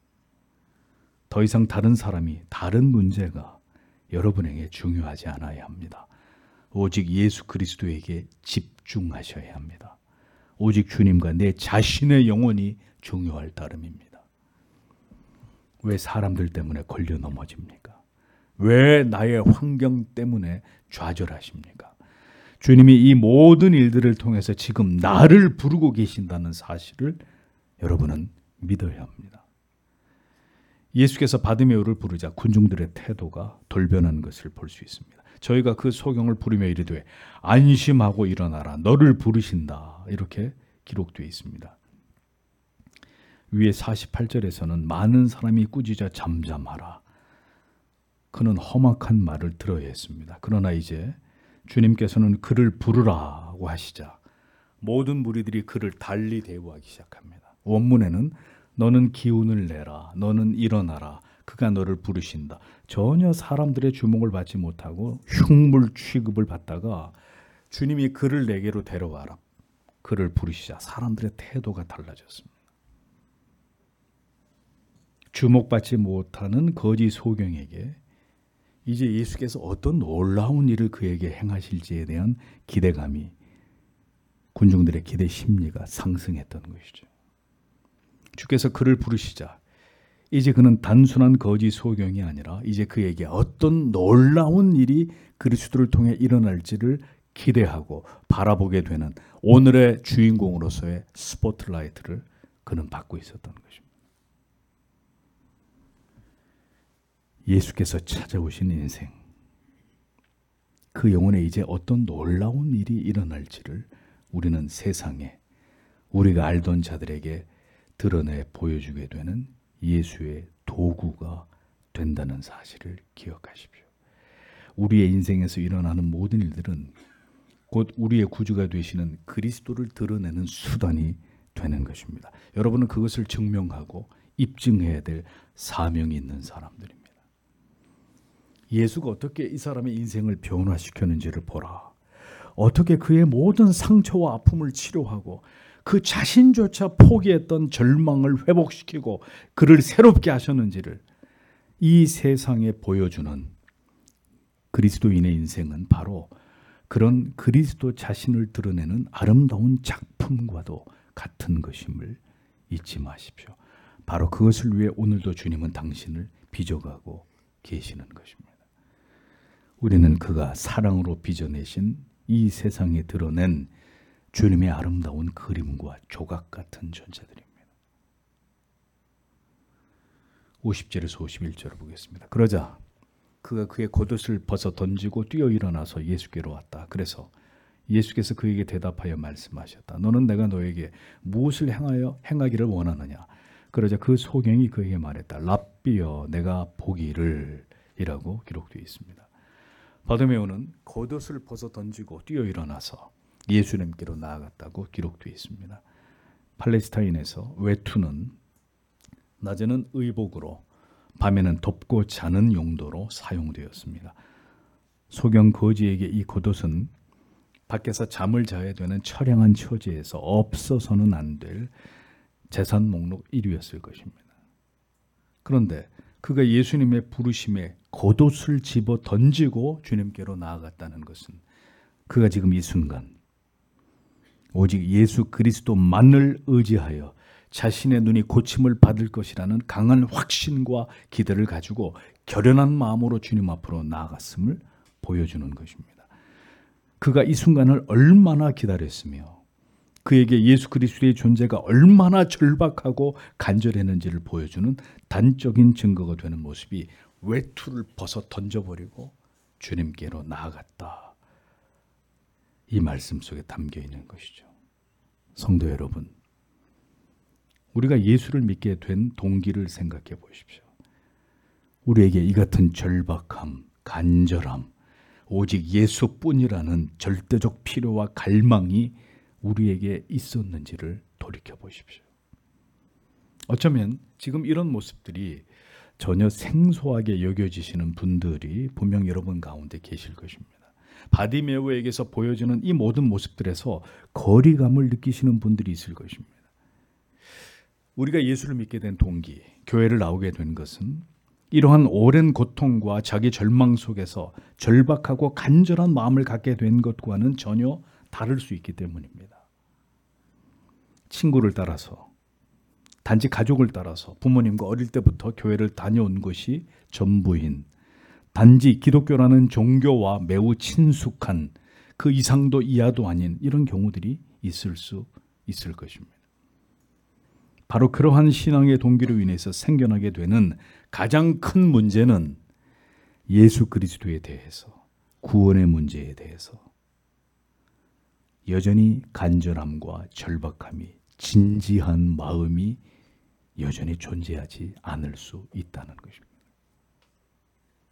더 이상 다른 사람이, 다른 문제가 여러분에게 중요하지 않아야 합니다. 오직 예수 그리스도에게 집중하셔야 합니다. 오직 주님과 내 자신의 영혼이 중요할 따름입니다. 왜 사람들 때문에 걸려 넘어집니까? 왜 나의 환경 때문에 좌절하십니까? 주님이 이 모든 일들을 통해서 지금 나를 부르고 계신다는 사실을 여러분은 믿어야 합니다. 예수께서 바디메오를 부르자 군중들의 태도가 돌변한 것을 볼 수 있습니다. 저희가 그 소경을 부르며 이르되 안심하고 일어나라, 너를 부르신다, 이렇게 기록되어 있습니다. 위에 48절에서는 많은 사람이 꾸짖어 잠잠하라, 그는 험악한 말을 들어야 했습니다. 그러나 이제 주님께서는 그를 부르라고 하시자 모든 무리들이 그를 달리 대우하기 시작합니다. 원문에는 너는 기운을 내라, 너는 일어나라, 그가 너를 부르신다. 전혀 사람들의 주목을 받지 못하고 흉물 취급을 받다가 주님이 그를 내게로 데려와라, 그를 부르시자 사람들의 태도가 달라졌습니다. 주목받지 못하는 거짓 소경에게 이제 예수께서 어떤 놀라운 일을 그에게 행하실지에 대한 기대감이, 군중들의 기대 심리가 상승했던 것이죠. 주께서 그를 부르시자 이제 그는 단순한 거짓 소경이 아니라 이제 그에게 어떤 놀라운 일이 그리스도를 통해 일어날지를 기대하고 바라보게 되는 오늘의 주인공으로서의 스포트라이트를 그는 받고 있었던 것입니다. 예수께서 찾아오신 인생, 그 영혼에 이제 어떤 놀라운 일이 일어날지를 우리는 세상에, 우리가 알던 자들에게 드러내 보여주게 되는 예수의 도구가 된다는 사실을 기억하십시오. 우리의 인생에서 일어나는 모든 일들은 곧 우리의 구주가 되시는 그리스도를 드러내는 수단이 되는 것입니다. 여러분은 그것을 증명하고 입증해야 될 사명이 있는 사람들입니다. 예수가 어떻게 이 사람의 인생을 변화시켰는지를 보라. 어떻게 그의 모든 상처와 아픔을 치료하고 그 자신조차 포기했던 절망을 회복시키고 그를 새롭게 하셨는지를 이 세상에 보여주는 그리스도인의 인생은 바로 그런 그리스도 자신을 드러내는 아름다운 작품과도 같은 것임을 잊지 마십시오. 바로 그것을 위해 오늘도 주님은 당신을 빚어가고 계시는 것입니다. 우리는 그가 사랑으로 빚어내신 이 세상에 드러낸 주님의 아름다운 그림과 조각 같은 존재들입니다. 50절에서 51절을 보겠습니다. 그러자 그가 그의 겉옷을 벗어 던지고 뛰어 일어나서 예수께로 왔다. 그래서 예수께서 그에게 대답하여 말씀하셨다. 너는 내가 너에게 무엇을 행하기를 원하느냐? 그러자 그 소경이 그에게 말했다. 랍비여, 내가 보기를 이라고 기록되어 있습니다. 바드메오는 겉옷을 벗어 던지고 뛰어 일어나서 예수님께로 나아갔다고 기록되어 있습니다. 팔레스타인에서 외투는 낮에는 의복으로 밤에는 덮고 자는 용도로 사용되었습니다. 소경 거지에게 이 겉옷은 밖에서 잠을 자야 되는 처량한 처지에서 없어서는 안 될 재산 목록 1위였을 것입니다. 그런데 그가 예수님의 부르심에 겉옷을 집어 던지고 주님께로 나아갔다는 것은 그가 지금 이 순간 오직 예수 그리스도만을 의지하여 자신의 눈이 고침을 받을 것이라는 강한 확신과 기대를 가지고 결연한 마음으로 주님 앞으로 나아갔음을 보여주는 것입니다. 그가 이 순간을 얼마나 기다렸으며 그에게 예수 그리스도의 존재가 얼마나 절박하고 간절했는지를 보여주는 단적인 증거가 되는 모습이 외투를 벗어 던져버리고 주님께로 나아갔다. 이 말씀 속에 담겨 있는 것이죠. 성도 여러분, 우리가 예수를 믿게 된 동기를 생각해 보십시오. 우리에게 이 같은 절박함, 간절함, 오직 예수뿐이라는 절대적 필요와 갈망이 우리에게 있었는지를 돌이켜 보십시오. 어쩌면 지금 이런 모습들이 전혀 생소하게 여겨지시는 분들이 분명 여러분 가운데 계실 것입니다. 바디메오에게서 보여지는 이 모든 모습들에서 거리감을 느끼시는 분들이 있을 것입니다. 우리가 예수를 믿게 된 동기, 교회를 나오게 된 것은 이러한 오랜 고통과 자기 절망 속에서 절박하고 간절한 마음을 갖게 된 것과는 전혀 다를 수 있기 때문입니다. 친구를 따라서, 단지 가족을 따라서 부모님과 어릴 때부터 교회를 다녀온 것이 전부인, 단지 기독교라는 종교와 매우 친숙한 그 이상도 이하도 아닌 이런 경우들이 있을 수 있을 것입니다. 바로 그러한 신앙의 동기로 인해서 생겨나게 되는 가장 큰 문제는 예수 그리스도에 대해서, 구원의 문제에 대해서 여전히 간절함과 절박함이, 진지한 마음이 여전히 존재하지 않을 수 있다는 것입니다.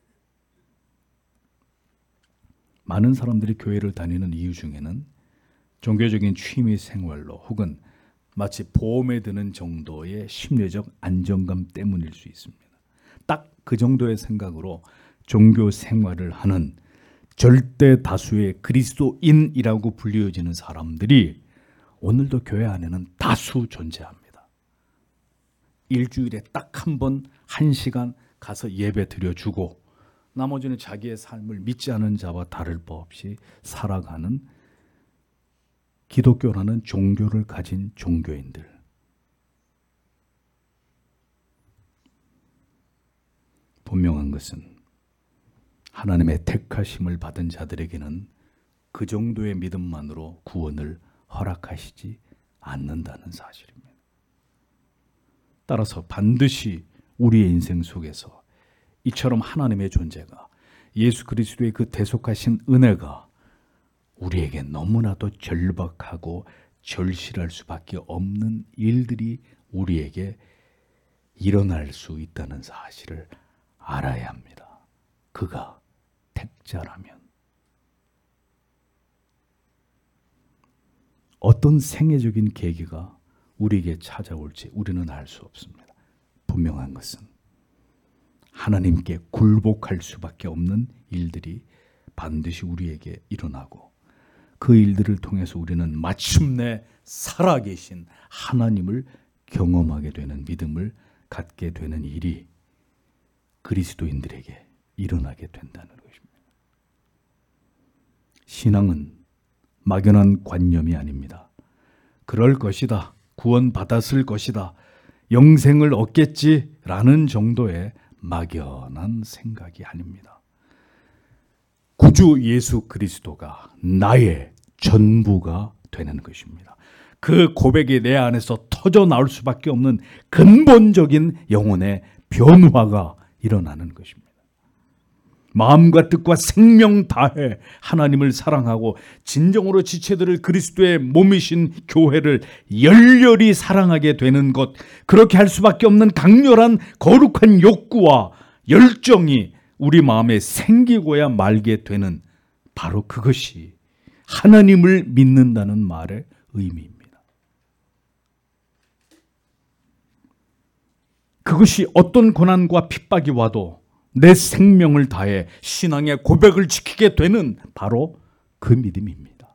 많은 사람들이 교회를 다니는 이유 중에는 종교적인 취미 생활로 혹은 마치 보험에 드는 정도의 심리적 안정감 때문일 수 있습니다. 딱 그 정도의 생각으로 종교 생활을 하는 절대 다수의 그리스도인이라고 불리워지는 사람들이 오늘도 교회 안에는 다수 존재합니다. 일주일에 딱 한 번 1시간 가서 예배 드려주고 나머지는 자기의 삶을 믿지 않은 자와 다를 바 없이 살아가는 기독교라는 종교를 가진 종교인들. 분명한 것은 하나님의 택하심을 받은 자들에게는 그 정도의 믿음만으로 구원을 허락하시지 않는다는 사실입니다. 따라서 반드시 우리의 인생 속에서 이처럼 하나님의 존재가, 예수 그리스도의 그 대속하신 은혜가 우리에게 너무나도 절박하고 절실할 수밖에 없는 일들이 우리에게 일어날 수 있다는 사실을 알아야 합니다. 그가 택자라면 어떤 생애적인 계기가 우리에게 찾아올지 우리는 알 수 없습니다. 분명한 것은 하나님께 굴복할 수밖에 없는 일들이 반드시 우리에게 일어나고 그 일들을 통해서 우리는 마침내 살아계신 하나님을 경험하게 되는 믿음을 갖게 되는 일이 그리스도인들에게 일어나게 된다는 것입니다. 신앙은 막연한 관념이 아닙니다. 그럴 것이다, 구원받았을 것이다, 영생을 얻겠지라는 정도의 막연한 생각이 아닙니다. 구주 예수 그리스도가 나의 전부가 되는 것입니다. 그 고백이 내 안에서 터져 나올 수밖에 없는 근본적인 영혼의 변화가 일어나는 것입니다. 마음과 뜻과 생명 다해 하나님을 사랑하고 진정으로 지체들을 그리스도의 몸이신 교회를 열렬히 사랑하게 되는 것, 그렇게 할 수밖에 없는 강렬한 거룩한 욕구와 열정이 우리 마음에 생기고야 말게 되는 바로 그것이 하나님을 믿는다는 말의 의미입니다. 그것이 어떤 고난과 핍박이 와도 내 생명을 다해 신앙의 고백을 지키게 되는 바로 그 믿음입니다.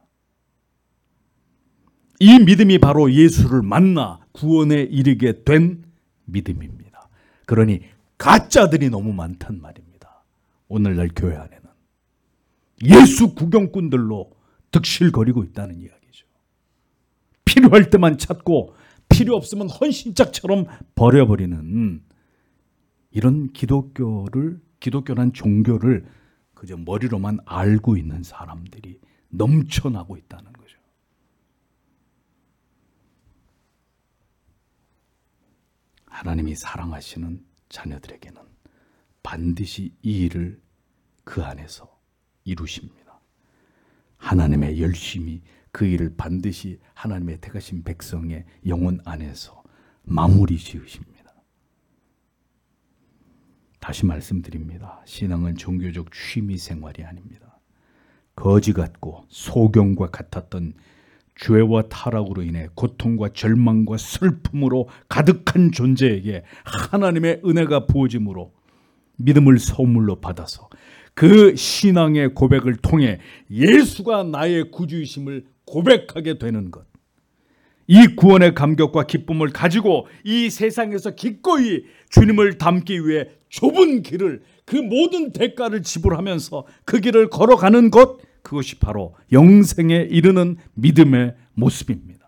이 믿음이 바로 예수를 만나 구원에 이르게 된 믿음입니다. 그러니 가짜들이 너무 많단 말입니다. 오늘날 교회 안에는 예수 구경꾼들로 득실거리고 있다는 이야기죠. 필요할 때만 찾고 필요 없으면 헌신짝처럼 버려버리는 이런 기독교란 종교를 그저 머리로만 알고 있는 사람들이 넘쳐나고 있다는 거죠. 하나님이 사랑하시는 자녀들에게는 반드시 이 일을 그 안에서 이루십니다. 하나님의 열심히 그 일을 반드시 하나님의 택하신 백성의 영혼 안에서 마무리 지으십니다. 다시 말씀드립니다. 신앙은 종교적 취미 생활이 아닙니다. 거지 같고 소경과 같았던 죄와 타락으로 인해 고통과 절망과 슬픔으로 가득한 존재에게 하나님의 은혜가 부어짐으로 믿음을 선물로 받아서 그 신앙의 고백을 통해 예수가 나의 구주이심을 고백하게 되는 것, 이 구원의 감격과 기쁨을 가지고 이 세상에서 기꺼이 주님을 닮기 위해 좁은 길을, 그 모든 대가를 지불하면서 그 길을 걸어가는 것, 그것이 바로 영생에 이르는 믿음의 모습입니다.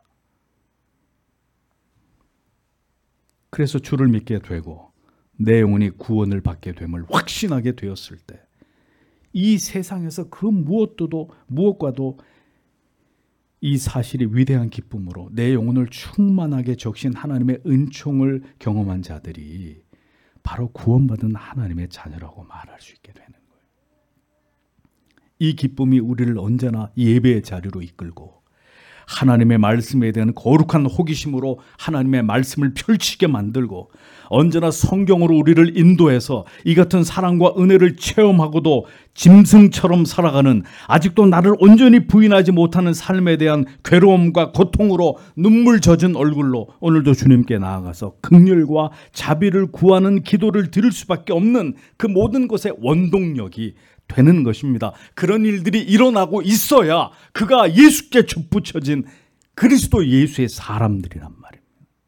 그래서 주를 믿게 되고 내 영혼이 구원을 받게 됨을 확신하게 되었을 때 이 세상에서 그 무엇과도 이 사실이 위대한 기쁨으로 내 영혼을 충만하게 적신 하나님의 은총을 경험한 자들이 바로 구원받은 하나님의 자녀라고 말할 수 있게 되는 거예요. 이 기쁨이 우리를 언제나 예배의 자리로 이끌고 하나님의 말씀에 대한 거룩한 호기심으로 하나님의 말씀을 펼치게 만들고 언제나 성경으로 우리를 인도해서 이 같은 사랑과 은혜를 체험하고도 짐승처럼 살아가는, 아직도 나를 온전히 부인하지 못하는 삶에 대한 괴로움과 고통으로 눈물 젖은 얼굴로 오늘도 주님께 나아가서 긍휼과 자비를 구하는 기도를 드릴 수밖에 없는 그 모든 것의 원동력이 되는 것입니다. 그런 일들이 일어나고 있어야 그가 예수께 접붙여진 그리스도 예수의 사람들이란 말입니다.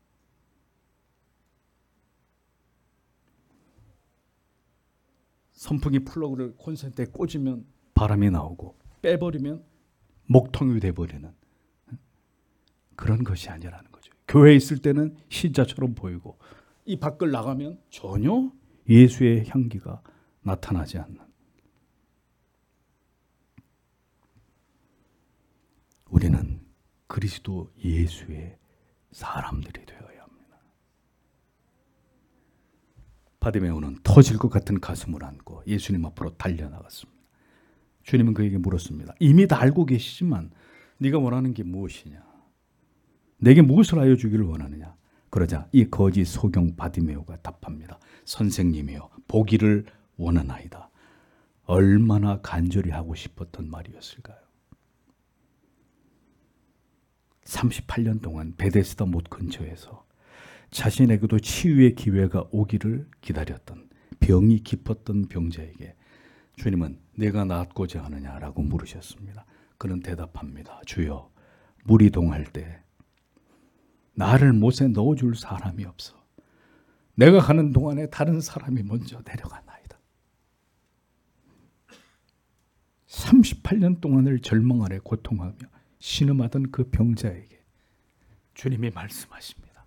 선풍기 플러그를 콘센트에 꽂으면 바람이 나오고 빼버리면 목통이 돼버리는 그런 것이 아니라는 거죠. 교회에 있을 때는 신자처럼 보이고 이 밖을 나가면 전혀 예수의 향기가 나타나지 않는, 우리는 그리스도 예수의 사람들이 되어야 합니다. 바디메오는 터질 것 같은 가슴을 안고 예수님 앞으로 달려나갔습니다. 주님은 그에게 물었습니다. 이미 다 알고 계시지만 네가 원하는 게 무엇이냐? 내게 무엇을 하여 주기를 원하느냐? 그러자 이 거지 소경 바디메오가 답합니다. 선생님이여, 보기를 원하나이다. 얼마나 간절히 하고 싶었던 말이었을까요? 38년 동안 베데스다 못 근처에서 자신에게도 치유의 기회가 오기를 기다렸던, 병이 깊었던 병자에게 주님은 내가 낫고자 하느냐라고 물으셨습니다. 그는 대답합니다. 주여, 물이 동할 때 나를 못에 넣어줄 사람이 없어. 내가 가는 동안에 다른 사람이 먼저 내려가나이다. 38년 동안을 절망 아래 고통하며 신음하던 그 병자에게 주님이 말씀하십니다.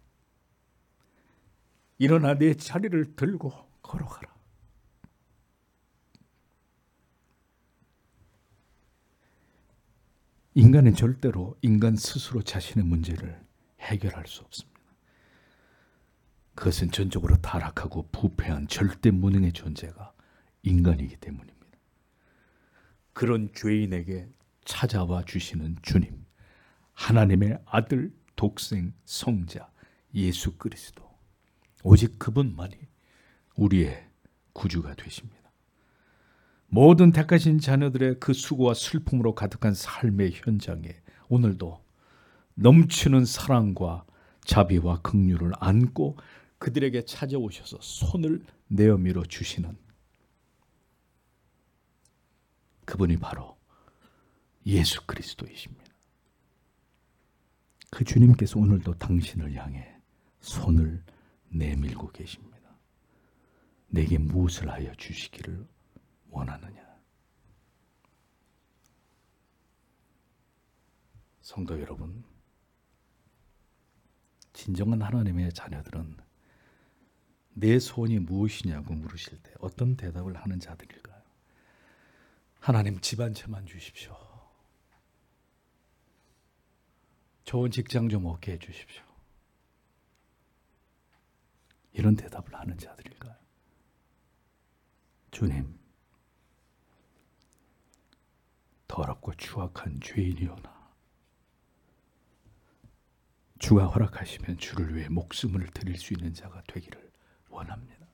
일어나 내 자리를 들고 걸어가라. 인간은 절대로 인간 스스로 자신의 문제를 해결할 수 없습니다. 그것은 전적으로 타락하고 부패한 절대 무능의 존재가 인간이기 때문입니다. 그런 죄인에게 찾아와 주시는 주님, 하나님의 아들 독생 성자 예수 그리스도, 오직 그분만이 우리의 구주가 되십니다. 모든 택하신 자녀들의 그 수고와 슬픔으로 가득한 삶의 현장에 오늘도 넘치는 사랑과 자비와 긍휼을 안고 그들에게 찾아오셔서 손을 내어 밀어 주시는 그분이 바로 예수 그리스도이십니다. 그 주님께서 오늘도 당신을 향해 손을 내밀고 계십니다. 내게 무엇을 하여 주시기를 원하느냐? 성도 여러분, 진정한 하나님의 자녀들은 내 소원이 무엇이냐고 물으실 때 어떤 대답을 하는 자들일까요? 하나님, 집 한 채만 주십시오. 좋은 직장 좀 얻게 해주십시오. 이런 대답을 하는 자들일까요? 주님, 더럽고 추악한 죄인이오나 주가 허락하시면 주를 위해 목숨을 드릴 수 있는 자가 되기를 원합니다.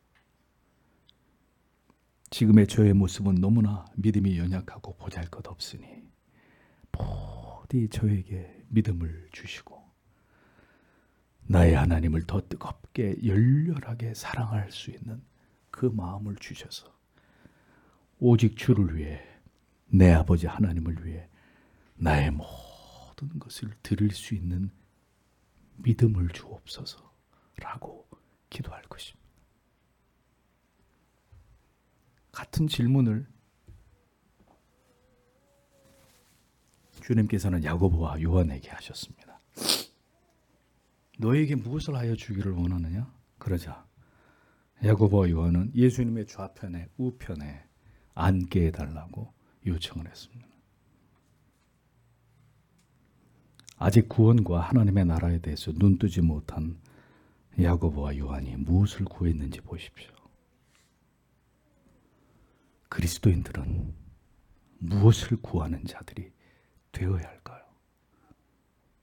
지금의 저의 모습은 너무나 믿음이 연약하고 보잘것없으니 부디 저에게 믿음을 주시고 나의 하나님을 더 뜨겁게 열렬하게 사랑할 수 있는 그 마음을 주셔서 오직 주를 위해, 내 아버지 하나님을 위해 나의 모든 것을 드릴 수 있는 믿음을 주옵소서라고 기도할 것입니다. 같은 질문을 주님께서는 야고보와 요한에게 하셨습니다. 너에게 무엇을 하여 주기를 원하느냐? 그러자 야고보와 요한은 예수님의 좌편에 우편에 앉게 해달라고 요청을 했습니다. 아직 구원과 하나님의 나라에 대해서 눈뜨지 못한 야고보와 요한이 무엇을 구했는지 보십시오. 그리스도인들은 무엇을 구하는 자들이 되어야 할까요?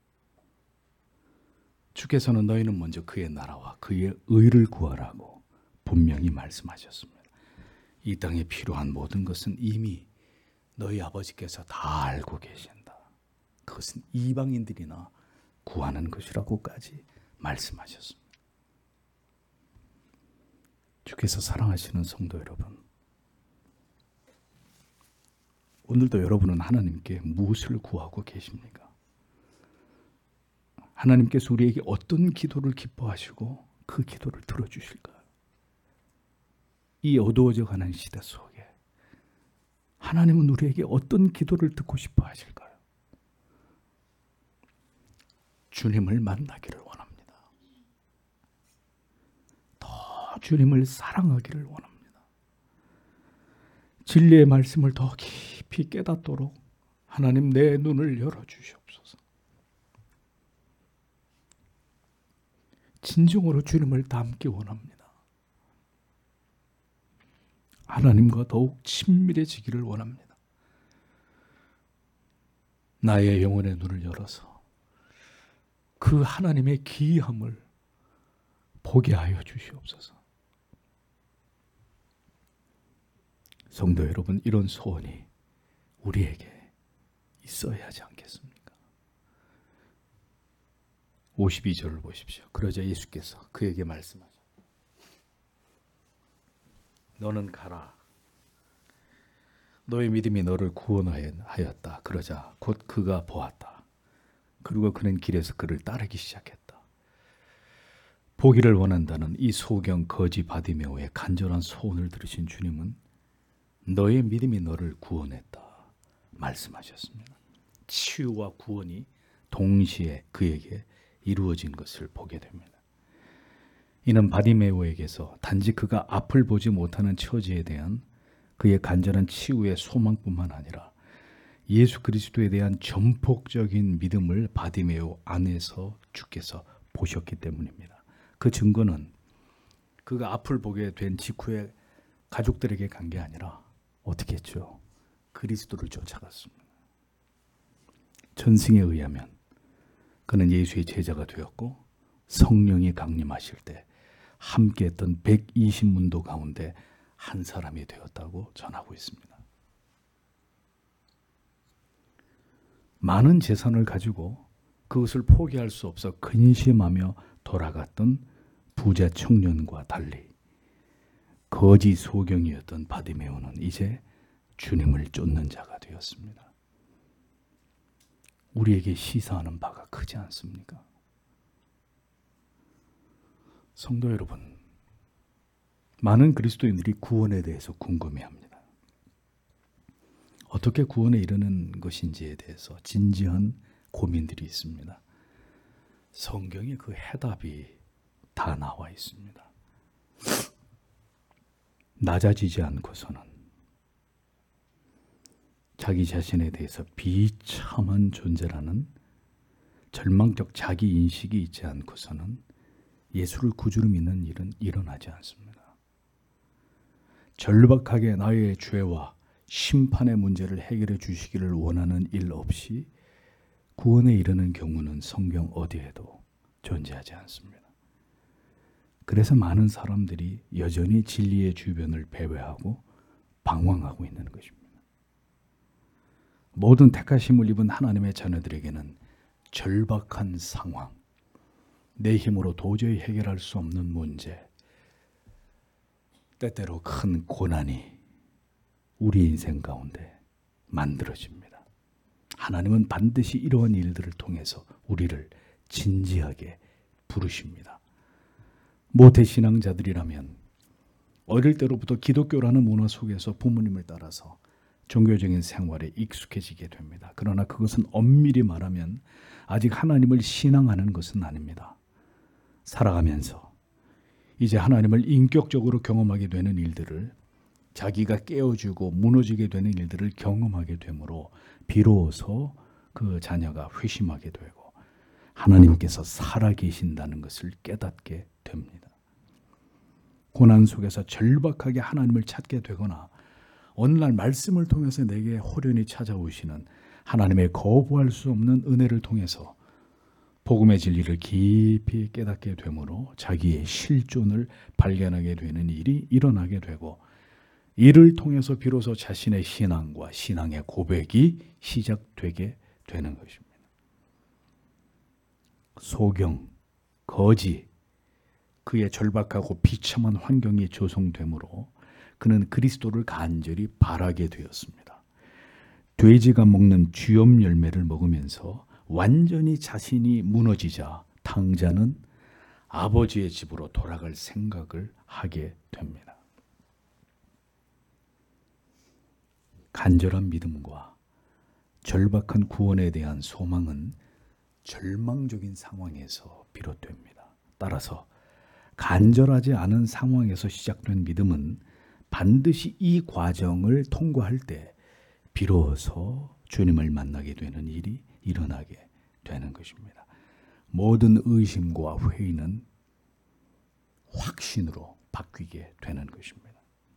주께서는 너희는 먼저 그의 나라와 그의 의를 구하라고 분명히 말씀하셨습니다. 이 땅에 필요한 모든 것은 이미 너희 아버지께서 다 알고 계신다. 그것은 이방인들이나 구하는 것이라고까지 말씀하셨습니다. 주께서 사랑하시는 성도 여러분, 오늘도 여러분은 하나님께 무엇을 구하고 계십니까? 하나님께서 우리에게 어떤 기도를 기뻐하시고 그 기도를 들어주실까요? 이 어두워져 가는 시대 속에 하나님은 우리에게 어떤 기도를 듣고 싶어 하실까요? 주님을 만나기를 원합니다. 더 주님을 사랑하기를 원합니다. 진리의 말씀을 더 깊이 깨닫도록 하나님 내 눈을 열어주시옵소서. 진정으로 주님을 닮기 원합니다. 하나님과 더욱 친밀해지기를 원합니다. 나의 영혼의 눈을 열어서 그 하나님의 기이함을 보게 하여 주시옵소서. 성도 여러분, 이런 소원이 우리에게 있어야 하지 않겠습니까? 52절을 보십시오. 그러자 예수께서 그에게 말씀하셨다. 너는 가라. 너의 믿음이 너를 구원하였다. 그러자 곧 그가 보았다. 그리고 그는 길에서 그를 따르기 시작했다. 보기를 원한다는 이 소경 거지 바디메오의 간절한 소원을 들으신 주님은 너의 믿음이 너를 구원했다 말씀하셨습니다. 치유와 구원이 동시에 그에게 이루어진 것을 보게 됩니다. 이는 바디메오에게서 단지 그가 앞을 보지 못하는 처지에 대한 그의 간절한 치유의 소망뿐만 아니라 예수 그리스도에 대한 전폭적인 믿음을 바디메오 안에서 주께서 보셨기 때문입니다. 그 증거는 그가 앞을 보게 된 직후에 가족들에게 간 게 아니라 어떻게 했죠? 그리스도를 쫓아갔습니다. 전승에 의하면 그는 예수의 제자가 되었고 성령이 강림하실 때 함께했던 120문도 가운데 한 사람이 되었다고 전하고 있습니다. 많은 재산을 가지고 그것을 포기할 수 없어 근심하며 돌아갔던 부자 청년과 달리 거지 소경이었던 바디메오는 이제 주님을 쫓는 자가 되었습니다. 우리에게 시사하는 바가 크지 않습니까? 성도 여러분, 많은 그리스도인들이 구원에 대해서 궁금해합니다. 어떻게 구원에 이르는 것인지에 대해서 진지한 고민들이 있습니다. 성경에 그 해답이 다 나와 있습니다. 낮아지지 않고서는 자기 자신에 대해서 비참한 존재라는 절망적 자기 인식이 있지 않고서는 예수를 구주로 믿는 일은 일어나지 않습니다. 절박하게 나의 죄와 심판의 문제를 해결해 주시기를 원하는 일 없이 구원에 이르는 경우는 성경 어디에도 존재하지 않습니다. 그래서 많은 사람들이 여전히 진리의 주변을 배회하고 방황하고 있는 것입니다. 모든 택하심을 입은 하나님의 자녀들에게는 절박한 상황, 내 힘으로 도저히 해결할 수 없는 문제, 때때로 큰 고난이 우리 인생 가운데 만들어집니다. 하나님은 반드시 이러한 일들을 통해서 우리를 진지하게 부르십니다. 모태신앙자들이라면 어릴 때로부터 기독교라는 문화 속에서 부모님을 따라서 종교적인 생활에 익숙해지게 됩니다. 그러나 그것은 엄밀히 말하면 아직 하나님을 신앙하는 것은 아닙니다. 살아가면서 이제 하나님을 인격적으로 경험하게 되는 일들을, 자기가 깨어지고 무너지게 되는 일들을 경험하게 되므로 비로소 그 자녀가 회심하게 되고 하나님께서 살아계신다는 것을 깨닫게 됩니다. 고난 속에서 절박하게 하나님을 찾게 되거나 어느 날 말씀을 통해서 내게 호련히 찾아오시는 하나님의 거부할 수 없는 은혜를 통해서 복음의 진리를 깊이 깨닫게 되므로 자기의 실존을 발견하게 되는 일이 일어나게 되고, 이를 통해서 비로소 자신의 신앙과 신앙의 고백이 시작되게 되는 것입니다. 소경, 거지, 그의 절박하고 비참한 환경이 조성되므로 그는 그리스도를 간절히 바라게 되었습니다. 돼지가 먹는 쥐염 열매를 먹으면서 완전히 자신이 무너지자 탕자는 아버지의 집으로 돌아갈 생각을 하게 됩니다. 간절한 믿음과 절박한 구원에 대한 소망은 절망적인 상황에서 비롯됩니다. 따라서 간절하지 않은 상황에서 시작된 믿음은 반드시 이 과정을 통과할 때 비로소 주님을 만나게 되는 일이 일어나게 되는 것입니다. 모든 의심과 회의는 확신으로 바뀌게 되는 것입니다.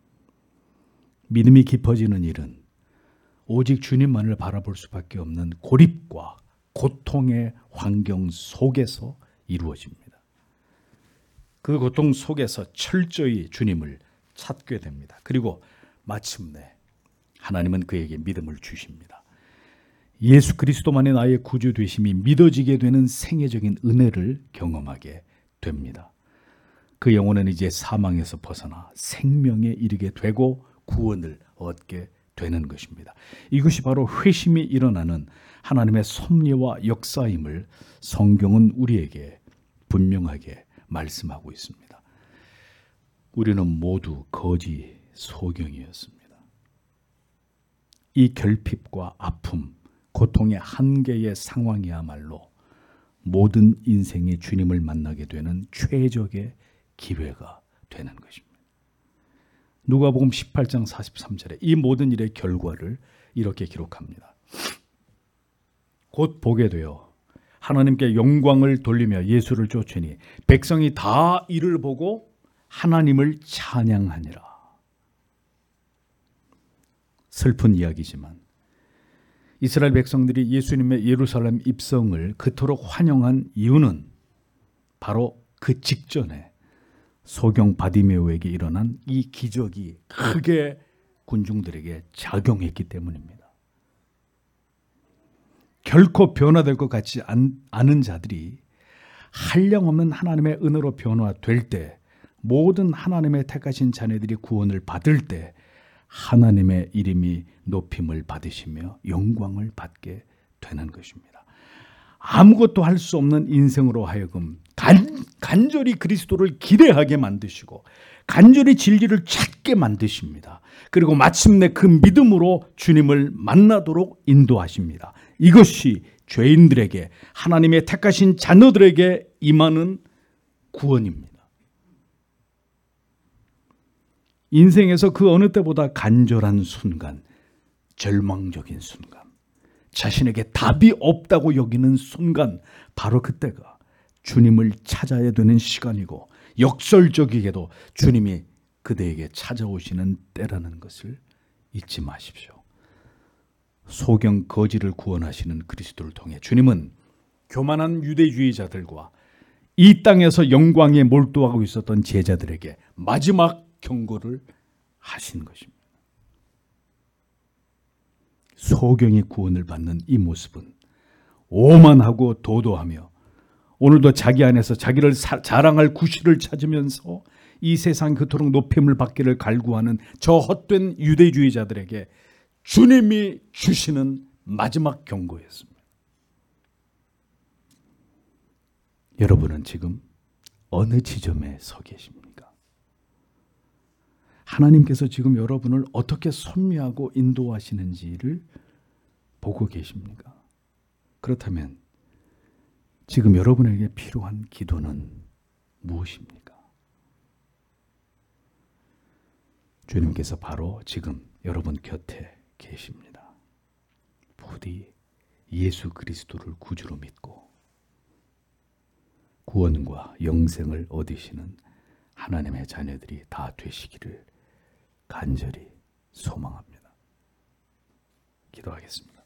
믿음이 깊어지는 일은 오직 주님만을 바라볼 수밖에 없는 고립과 고통의 환경 속에서 이루어집니다. 그 고통 속에서 철저히 주님을 찾게 됩니다. 그리고 마침내 하나님은 그에게 믿음을 주십니다. 예수 그리스도만이 나의 구주 되심이 믿어지게 되는 생애적인 은혜를 경험하게 됩니다. 그 영혼은 이제 사망에서 벗어나 생명에 이르게 되고 구원을 얻게 되는 것입니다. 이것이 바로 회심이 일어나는 하나님의 섭리와 역사임을 성경은 우리에게 분명하게 말씀하고 있습니다. 우리는 모두 거지 소경이었습니다. 이 결핍과 아픔, 고통의 한계의 상황이야말로 모든 인생의 주님을 만나게 되는 최적의 기회가 되는 것입니다. 누가복음 18장 43절에 이 모든 일의 결과를 이렇게 기록합니다. 곧 보게 되어 하나님께 영광을 돌리며 예수를 쫓으니 백성이 다 이를 보고 하나님을 찬양하니라. 슬픈 이야기지만 이스라엘 백성들이 예수님의 예루살렘 입성을 그토록 환영한 이유는 바로 그 직전에 소경 바디메오에게 일어난 이 기적이 크게 군중들에게 작용했기 때문입니다. 결코 변화될 것 같지 않은 자들이 한량없는 하나님의 은혜로 변화될 때, 모든 하나님의 택하신 자녀들이 구원을 받을 때 하나님의 이름이 높임을 받으시며 영광을 받게 되는 것입니다. 아무것도 할 수 없는 인생으로 하여금 간절히 그리스도를 기대하게 만드시고 간절히 진리를 찾게 만드십니다. 그리고 마침내 그 믿음으로 주님을 만나도록 인도하십니다. 이것이 죄인들에게, 하나님의 택하신 자녀들에게 임하는 구원입니다. 인생에서 그 어느 때보다 간절한 순간, 절망적인 순간, 자신에게 답이 없다고 여기는 순간, 바로 그때가 주님을 찾아야 되는 시간이고 역설적이게도 주님이 그대에게 찾아오시는 때라는 것을 잊지 마십시오. 소경 거지를 구원하시는 그리스도를 통해 주님은 교만한 유대주의자들과 이 땅에서 영광에 몰두하고 있었던 제자들에게 마지막 경고를 하신 것입니다. 소경이 구원을 받는 이 모습은 오만하고 도도하며 오늘도 자기 안에서 자기를 자랑할 구실을 찾으면서 이 세상 그토록 높임을 받기를 갈구하는 저 헛된 유대주의자들에게 주님이 주시는 마지막 경고였습니다. 여러분은 지금 어느 지점에 서 계십니까? 하나님께서 지금 여러분을 어떻게 섭리하고 인도하시는지를 보고 계십니까? 그렇다면 지금 여러분에게 필요한 기도는 무엇입니까? 주님께서 바로 지금 여러분 곁에 계십니다. 부디 예수 그리스도를 구주로 믿고 구원과 영생을 얻으시는 하나님의 자녀들이 다 되시기를 간절히 소망합니다. 기도하겠습니다.